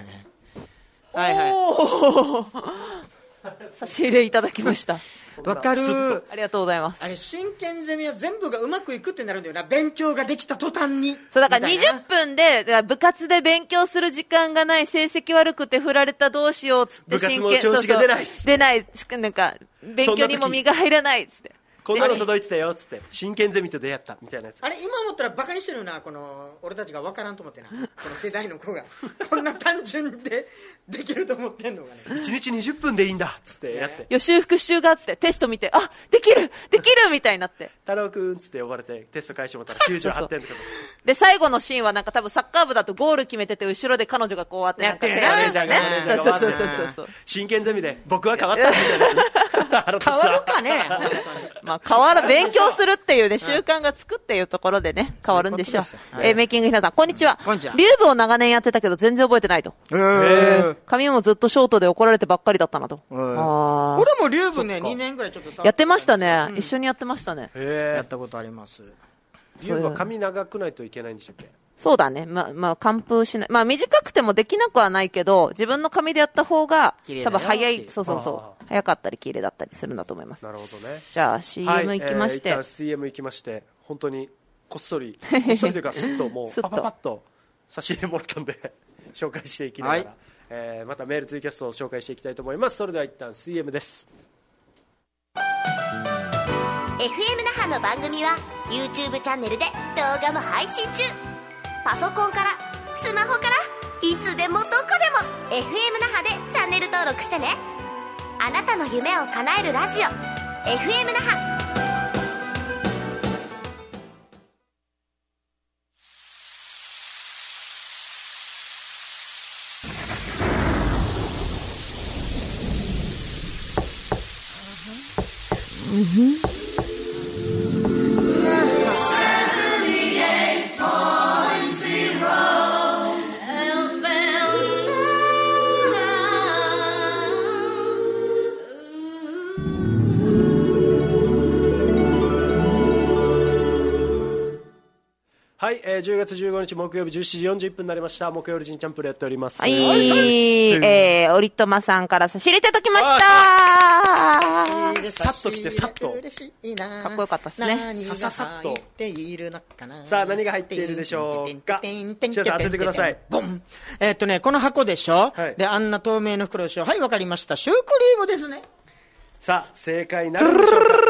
お差し入れいただきました。 わかる。 ありがとうございます。 あれ真剣ゼミは全部がうまくいくってなるんだよな。勉強ができた途端に。 そうだから20分でだから部活で勉強する時間がない、成績悪くて振られたどうしようっつって真剣部活も調子が出ない。 出ない。なんか勉強にも身が入らないっつって。 こんなの届いてたよっつって真剣ゼミと出会ったみたいなやつ。 あれ今思ったらバカにしてるな、この俺たちが分からんと思ってな、この世代の子がこんな単純でできると思ってんのがね。 1日20分でいいんだっつってやって、 予習復習がっつってテスト見て、あ、できるみたいになって、 太郎くんっつって呼ばれてテスト開始もったら98点とかで最後のシーンはなんか多分サッカー部だとゴール決めてて後ろで彼女がこうやってなんかやってるねマネージャーがマネージャーがそう真剣ゼミで僕は変わったみたいな変わるかね。 まあ勉強するっていうね習慣がつくっていうところでね変わるんでしょう。メイキングひなさんこんにちは。 こんにちは。 リューブを長年やってたけど全然覚えてないと。髪もずっとショートで怒られてばっかりだったなと。 俺もリューブね2年ぐらいちょっとやってましたね、一緒にやってましたね。 やったことあります。 リューブは髪長くないといけないんでしたっけ？ そうだね。完封しない。まあ短くてもできなくはないけど、自分の髪でやった方が、多分早い、そう。早かったり綺麗だったりするんだと思います。 なるほどね。 じゃあ CM 行きまして。 一旦 CM 行きまして、本当にこっそりというか、スッともう、パパッと差し入れもらったんで、紹介していきながら、またメールツイキャストを紹介していきたいと思います。それでは一旦 CM です。 FM 那覇の番組は YouTube チャンネルで動画も配信中。パソコンからスマホからいつでもどこでも FM 那覇でチャンネル登録してね。あなたの夢を叶えるラジオ FM 那覇。 はい、10月15日木曜日17時40分になりました。木曜日にチャンプルやっております。 はい、オリトマさんから差し入れていただきました。 さっと来てさっとかっこよかったですね。 さっとさあ何が入っているでしょうか。白さん当ててください。 ボン。この箱でしょ、 はい、 であんな透明の袋でしょ。はいわかりました。シュークリームですね。 さあ正解なるんでしょうか。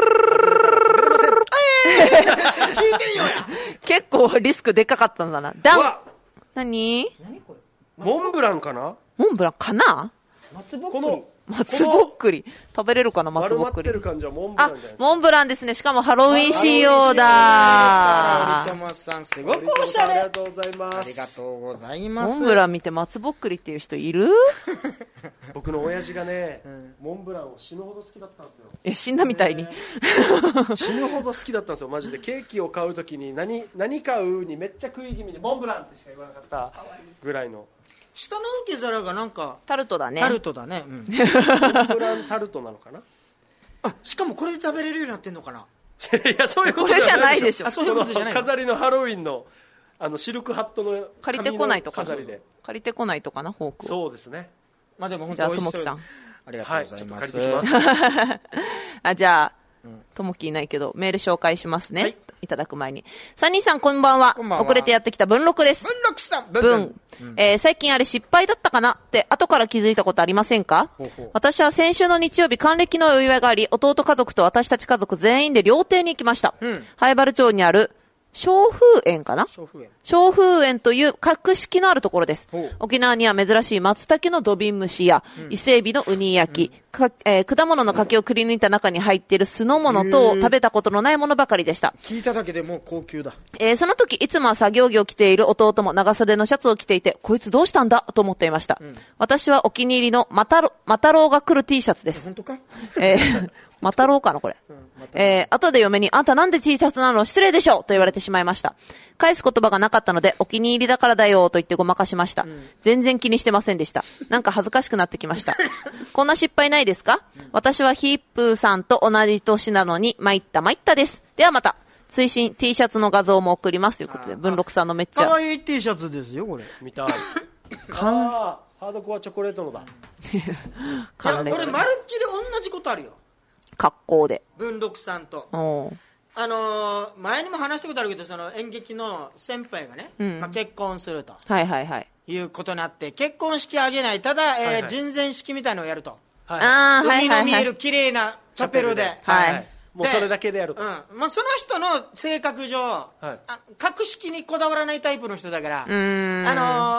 聞いてんよや。 結構リスクでかかったんだな。何モンブランかな。 モンブランかな。 この松ぼっくり食べれるかな。松ぼっくり丸まってる感じはモンブランじゃないですか。 モンブランですね。しかもハロウィン仕様だ。 オリトマさんすごくおしゃれ。 ありがとうございます。 ありがとうございます。 モンブラン見て松ぼっくりっていう人いる？ 僕の親父がね、モンブランを死ぬほど好きだったんですよ。 死んだみたいに死ぬほど好きだったんですよマジで。ケーキを買うときに何買うにめっちゃ食い気味でモンブランってしか言わなかったぐらいの。 下の受け皿がなんかタルトだね。 タルトだね、 モンブランタルトなのかな。 あ、しかもこれで食べれるようになってんのかな。 いやそういうことこれじゃないでしょ。 そういうことじゃない。 飾りのハロウィンのシルクハットの借りてこないとか飾りで借りてこないとかなフォークを。 そうですね。 まあでも本じゃあ当美味しそう。 ともきさんありがとうございます。 じゃあともきいないけどメール紹介しますね、はい、いただく前に。サニーさんこんばんは。遅れてやってきた文録です。 文録さん文、最近あれ失敗だったかなって後から気づいたことありませんか？私は先週の日曜日還暦のお祝いがあり、弟家族と私たち家族全員で料亭に行きました、灰原町にある松風園かな。松風園という格式のあるところです。沖縄には珍しい松茸の土瓶蒸しや、伊勢海老のウニ焼き、果物の柿をくり抜いた中に入っている酢の物等を食べたことのないものばかりでした。 聞いただけでもう高級だ。 その時いつもは作業着を着ている弟も長袖のシャツを着ていて、こいつどうしたんだと思っていました。私はお気に入りのマタロウが来る T シャツです。 本当か？ マタロウかなこれ。後で嫁に、あんたなんで T シャツなの失礼でしょと言われてしまいました。返す言葉がなかったので、お気に入りだからだよと言ってごまかしました。全然気にしてませんでした。なんか恥ずかしくなってきました。こんな失敗ないですか？私はヒップーさんと同じ年なのに、参ったです。ではまた。追伸 T シャツの画像も送りますということで、文禄さんのめっちゃ。 かわいい T シャツですよ、これ。 見たい。ハードコアチョコレートのだ。 いや、これまるっきり同じことあるよ。 格好で文禄さんと前にも話したことあるけど、その演劇の先輩がね、結婚すると、いうことになって、結婚式あげない、ただ、人前式みたいのをやると、海の見える綺麗なチャペルで、 もうそれだけでやると、 まあ、その人の性格上、格式にこだわらないタイプの人だから、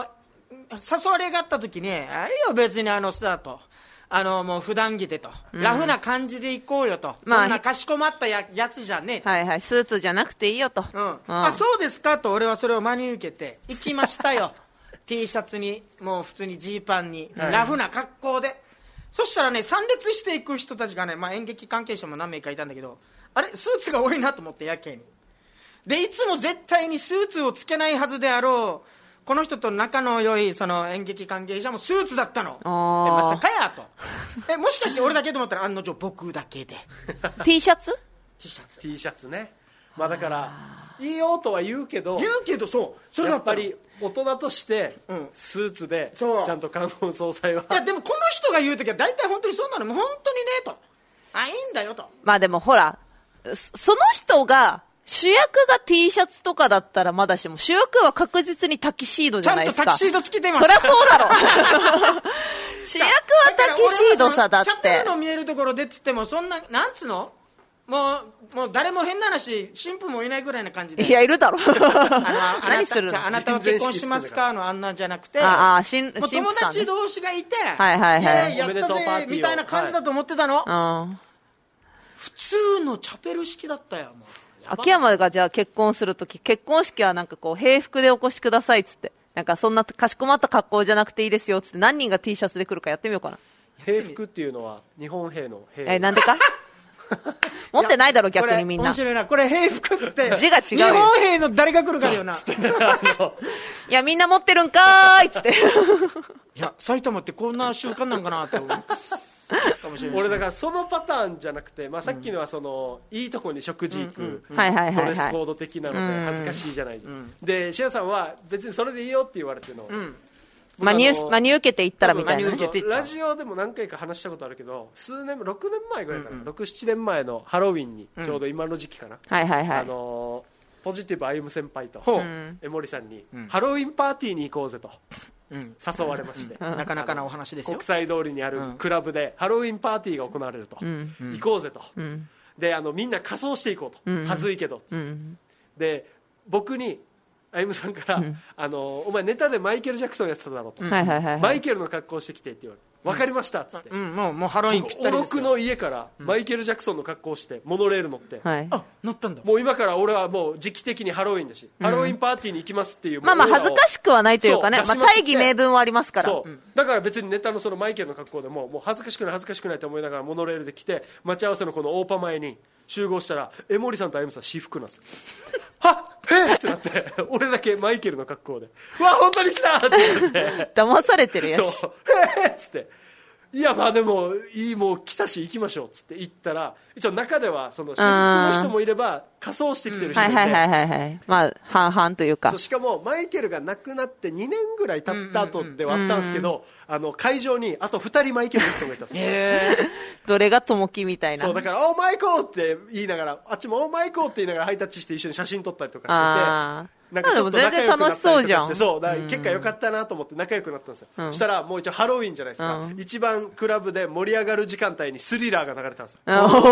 誘われがあった時に、あいよ別にさと、もう普段着でと、ラフな感じで行こうよと、そんなかしこまったやつじゃねえと、 はいはい、スーツじゃなくていいよと、 あ、そうですかと、俺はそれを真に受けて行きましたよT シャツにもう普通にジーパンに、ラフな格好で、そしたらね、参列していく人たちがね、演劇関係者も何名かいたんだけど、あれスーツが多いなと思って、やけにで、いつも絶対にスーツをつけないはずであろうこの人と仲の良いその演劇関係者もスーツだったの。まさかやともしかして俺だけと思ったら案の定僕だけで T シャツ T シャツ T シャツね。だからいいよとは言うけど、 それだやっぱり大人としてスーツでちゃんと冠婚葬祭は、 いやでもこの人が言うときは大体本当にそうなの、もう本当にねと、いいんだよと。 でもほら、その人が主役が T シャツとかだったらまだしも、主役は確実にタキシードじゃないですか。 ちゃんとタキシードつけてます。 そりゃそうだろ主役はタキシードさだって。 チャペルの見えるところでっつっても、そんななんつのもう誰も変な話、新婦もいないぐらいな感じで。 いや、いるだろ何するの。 あなたは結婚しますかのあんなんじゃなくて、 新婦さんね、 友達同士がいて、 はいはいはい、 やったぜみたいな感じだと思ってたの、普通のチャペル式だったよ。もう秋山がじゃあ結婚するとき、結婚式はなんかこう平服でお越しくださいっつって、なんかそんなかしこまった格好じゃなくていいですよっつって、何人が T シャツで来るかやってみようかな。 平服っていうのは日本兵の兵。 なんでか持ってないだろ逆にみんな。 面白いな、これ平服って字が違うよ。 日本兵の誰が来るかだよな。 いやみんな持ってるんかーいっつっていや埼玉ってこんな習慣なんかなって思う俺だからそのパターンじゃなくて、さっきのはそのいいとこに食事行くドレスコード的なので恥ずかしいじゃない、でシアさんは別にそれでいいよって言われてるの、 真に受けていったらみたいな。 ラジオでも何回か話したことあるけど、6年前ぐらいかな、6,7 年前のハロウィンにちょうど今の時期かな、ポジティブ歩む先輩と江森さんにハロウィンパーティーに行こうぜと誘われまして、 なかなかなお話ですよ。 国際通りにあるクラブでハロウィンパーティーが行われると、行こうぜと、でみんな仮装していこうと、はずいけど、で僕に歩夢さんから、お前ネタでマイケル・ジャクソンやってただろと、マイケルの格好してきてって言われて、分かりましたっつって、 もうハロウィンぴったりですよ。 おろくの家からマイケル・ジャクソンの格好してモノレール乗って、 乗ったんだ。 もう今から俺はもう時期的にハロウィンだし、ハロウィンパーティーに行きますっていう、 恥ずかしくはないというかね、大義名分はありますから。 だから別にネタのそのマイケルの格好でもう恥ずかしくないと思いながらモノレールで来て、待ち合わせのこのオーパ前に集合したら、江森さんと歩夢さん私服なんですよ。はっへーってなって、俺だけマイケルの格好で、うわ本当に来たって言って騙されてるやつ。 そうへーっつって、いやでもいい、もう来たし行きましょうっつって行ったら、一応中ではその私服の人もいれば仮装してきてる人もいて、 半々というか、 しかもマイケルが亡くなって2年ぐらい経った後ではあったんですけど、会場にあと2人マイケルの人がいたんですよ。 どれが友樹みたいな。 そうだから「おーマイコー」って言いながら、あっちも「おーマイコー」って言いながらハイタッチして一緒に写真撮ったりとかしてて、なんかちょっと仲良くなったりとかして、 楽しそうじゃん。 そうだから結果良かったなと思って仲良くなったんですよ、そしたらもう一応ハロウィンじゃないですか、一番クラブで盛り上がる時間帯にスリラーが流れたんですよ。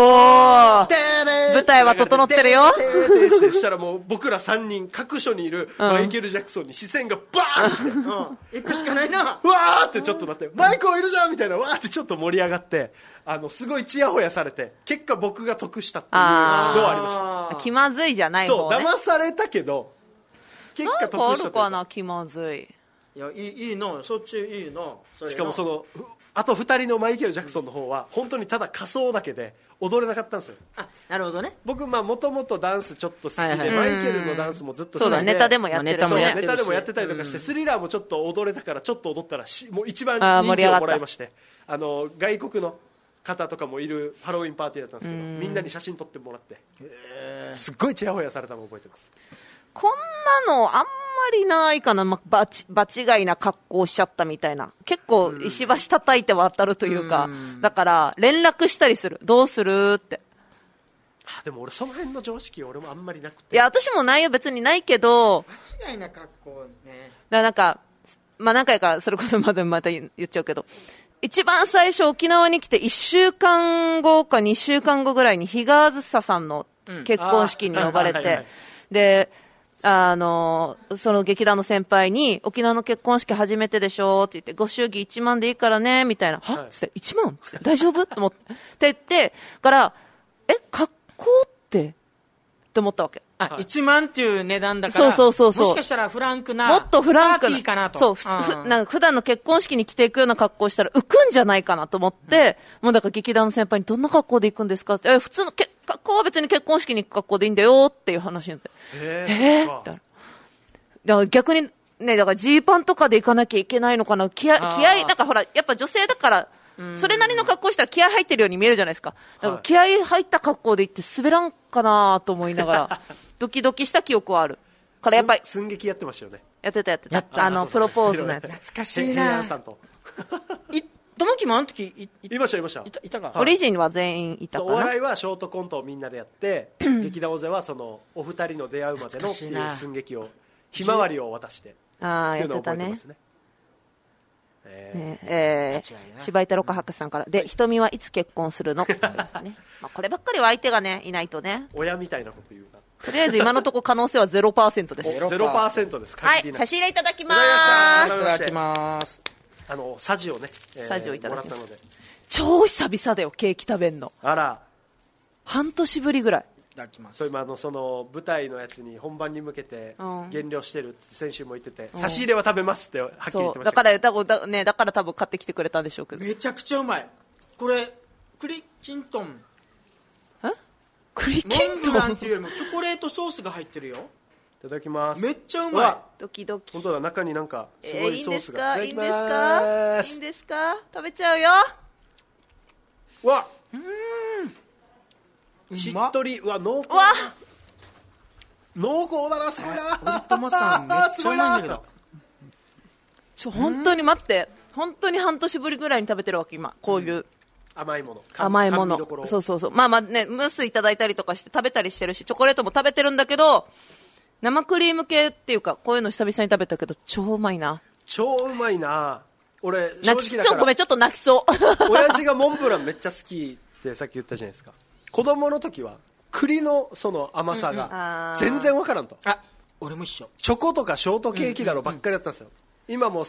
舞台は整ってるよ。 そしたらもう僕ら3人各所にいるマイケル・ジャクソンに視線がバーンってきて、 行くしかないな、 うわーってちょっとなって、マイコーいるじゃんみたいな、わーってちょっと盛り上がって、すごいチヤホヤされて、結果僕が得したっていうのはありました。 気まずいじゃない方ね。 そう騙されたけど結果得した。 なんかあるかな、気まずい。 いや、いいの、そっちいいの。 しかもそのあと2人のマイケル・ジャクソンの方は本当にただ仮装だけで踊れなかったんですよ。 なるほどね。 僕もともとダンスちょっと好きで、マイケルのダンスもずっと好きで、 そうだ、ネタでもやってるし、 ネタでもやってたりとかして、スリラーもちょっと踊れたから、ちょっと踊ったらもう一番人気をもらいまして、外国の方とかもいるハロウィンパーティーだったんですけど、みんなに写真撮ってもらって、すっごいチヤホヤされたのを覚えてます。 こんなのあんまりないかな、場違いな格好しちゃったみたいな。結構石橋叩いて渡るというか、だから連絡したりする。どうするって。 でも俺その辺の常識俺もあんまりなくて。 いや私もないよ、別にないけど。 場違いな格好ね。 なんか何回かそれこそまた言っちゃうけど。一番最初沖縄に来て1週間後か2週間後ぐらいに日賀あずささんの結婚式に呼ばれて、でその劇団の先輩に、沖縄の結婚式初めてでしょって言って、ご祝儀1万でいいからね、みたいな。はつって、1万つって、大丈夫と思って。って言って、から、格好って思ったわけ。 1万っていう値段だから、 そう。 もしかしたらフランクな、 もっとフランクな、 パーティーかなと。 そう、なんか普段の結婚式に着ていくような格好したら浮くんじゃないかなと思って、もうだから劇団の先輩にどんな格好で行くんですかって、普通の格好は別に結婚式に行く格好でいいんだよっていう話になって。みたいな。だから逆にね、だからジーパンとかで行かなきゃいけないのかな。気合、なんかほら、やっぱ女性だから、それなりの格好したら気合入ってるように見えるじゃないですか。だから気合入った格好で行って滑らんかなと思いながら、ドキドキした記憶はある。からやっぱり。 寸劇やってましたよね。 やってた。プロポーズのやつ。 懐かしいな。 さんと。 ともきもあの時いました。 いたか。 オリジンは全員いたかな。 お笑いはショートコントをみんなでやって、劇団大勢はそのお二人の出会うまでのっていう寸劇を、ひまわりを渡して。 やってたね。柴井太郎博士さんから。で、瞳はいつ結婚するのこればっかりは相手がね、いないとね。 親みたいなこと言うな。 とりあえず今のところ可能性は 0% です。 0% です。 はい、差し入れいただきます。 いただきます。 サジをね、 サジをいただきます。 もらったので。 超久々だよ、ケーキ食べんの。 あら。 半年ぶりぐらい。 いただきます。 そう今その舞台のやつに本番に向けて減量してるって先週も言ってて、差し入れは食べますってはっきり言ってました。 だから多分買ってきてくれたんでしょうけど。 めちゃくちゃうまい。これ栗きんとん。 栗きんとん。 モンブランっていうよりもチョコレートソースが入ってるよ。 いただきます。 めっちゃうまい。 ドキドキ。 本当だ、中になんかすごいソースが。 いいんですか食べちゃうよ。 わしっとり、濃厚。濃厚だな、すごいな。 おりともさんめっちゃうまいんだけど。 本当に待って。本当に半年ぶりぐらいに食べてるわけ、今。こういう。 甘いもの。 そう。まあね、ムースいただいたりとかして食べたりしてるし、チョコレートも食べてるんだけど、生クリーム系っていうか、こういうの久々に食べたけど、超うまいな。俺、正直だから。ごめん、ちょっと泣きそう。 親父がモンブランめっちゃ好きってさっき言ったじゃないですか。子供の時は、栗のその甘さが全然わからんと。 俺も一緒。 チョコとかショートケーキだろばっかりだったんですよ。今もう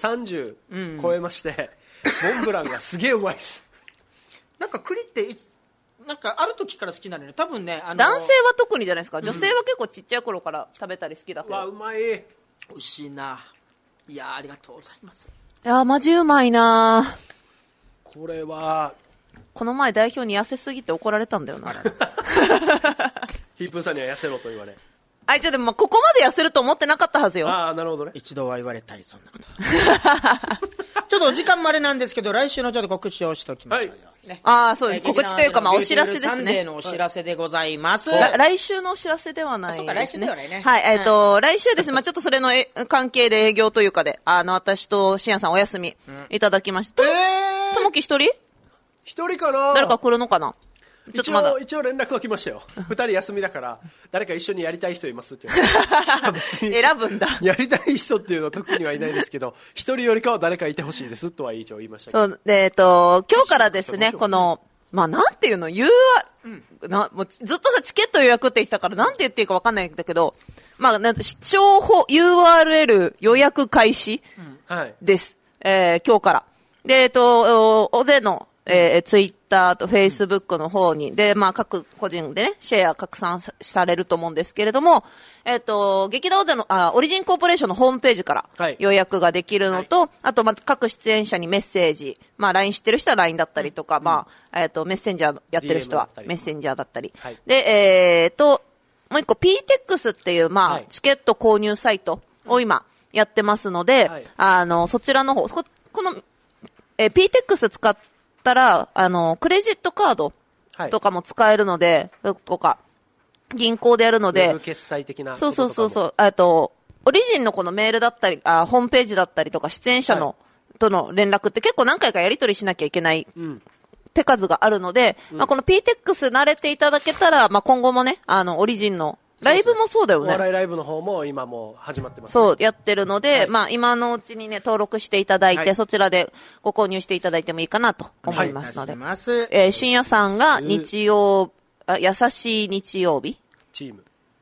30超えまして、モンブランがすげえうまいです。 なんか栗ってなんかある時から好きなのね。多分ね、 男性は特にじゃないですか。女性は結構ちっちゃい頃から食べたり好きだけど。 うまい。 美味しいな。いやありがとうございます。 いやマジうまいな。 これはこの前代表に痩せすぎて怒られたんだよな。 ヒープーさんには痩せろと言われ。 じゃあでもここまで痩せると思ってなかったはずよ。 なるほどね。 一度は言われたい、そんなこと。ちょっとお時間までなんですけど、来週のちょっと告知をしておきましょうよ。 そうです。告知というか、お知らせですね。 サンデーのお知らせでございます。 来週のお知らせではないですね。 そうか、来週ではないね。 はい、来週ですね、ちょっとそれの関係で営業というかで、私としんやさんお休みいただきました。ともき一人かな。 誰か来るのかな。 一応連絡が来ましたよ。2人休みだから誰か一緒にやりたい人いますって選ぶんだ。 やりたい人っていうのは特にはいないですけど、1人よりかは誰かいてほしいですとは一応言いましたけど。 そうで今日からですね、このなんていうのもうずっとチケット予約って言ってたからなんて言っていいか分かんないんだけど、視聴法 URL 予約開始です、今日からで大勢のツイッターとフェイスブックの方に、で、各個人でね、シェア拡散されると思うんですけれども、劇団大勢の、オリジンコーポレーションのホームページから予約ができるのと、あと、各出演者にメッセージ、LINE 知ってる人は LINE だったりとか、メッセンジャーやってる人はメッセンジャーだったり。で、もう一個 PTEX っていう、チケット購入サイトを今やってますので、そちらの方、この、PTEX 使ったら、クレジットカードとかも使えるので、とか、銀行でやるので、 ウェブ決済的な。 そう。オリジンのこのメールだったり、ホームページだったりとか、出演者の、との連絡って結構何回かやり取りしなきゃいけない手数があるので、この PTEX 慣れていただけたら、今後もね、オリジンの、ライブもそうだよね。 お笑いライブの方も今もう始まってます、ね。 そう、やってるので、今のうちにね、登録していただいて、そちらでご購入していただいてもいいかなと思いますので。深夜さんが優しい日曜日チーム。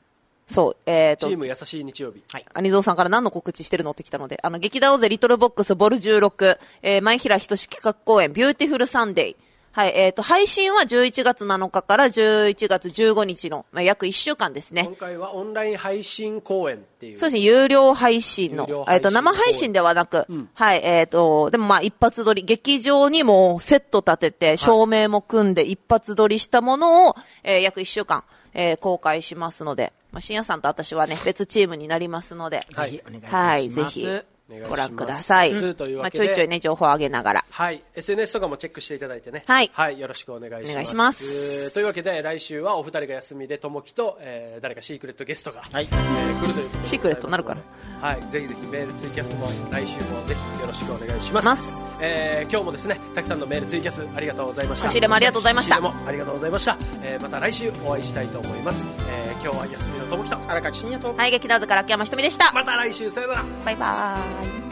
そう、 チーム優しい日曜日。 はい。 アニゾーさんから何の告知してるのって来たので、劇団大勢リトルボックスボル16、前平仁志企画公演、ビューティフルサンデー。はい、配信は11月7日から11月15日の、約1週間ですね。 今回はオンライン配信公演っていう。 そうですね、有料配信の、生配信ではなく、はい、でも一発撮り、劇場にもセット立てて、照明も組んで一発撮りしたものを、約1週間、公開しますので、深夜さんと私はね、別チームになりますので、 ぜひお願いします。 はい、ぜひ。ご覧ください。 というわけでちょいちょいね、情報を上げながら。 はい。SNS とかもチェックしていただいてね。 はい。 はい。よろしくお願いします。 お願いします。 というわけで、来週はお二人が休みで、ともきと、誰かシークレットゲストが、 はい。 来るということで。 シークレットになるから。 はい。ぜひぜひメールツイキャスも、来週もぜひよろしくお願いします。今日もですね、たくさんのメールツイキャスありがとうございました。 差し入れもありがとうございました。 差し入れもありがとうございました。また来週お会いしたいと思います。今日は休みのともきと、 荒垣真也と、 はい、劇団塚秋山ひとみでした。 また来週、さよなら。 バイバーイ。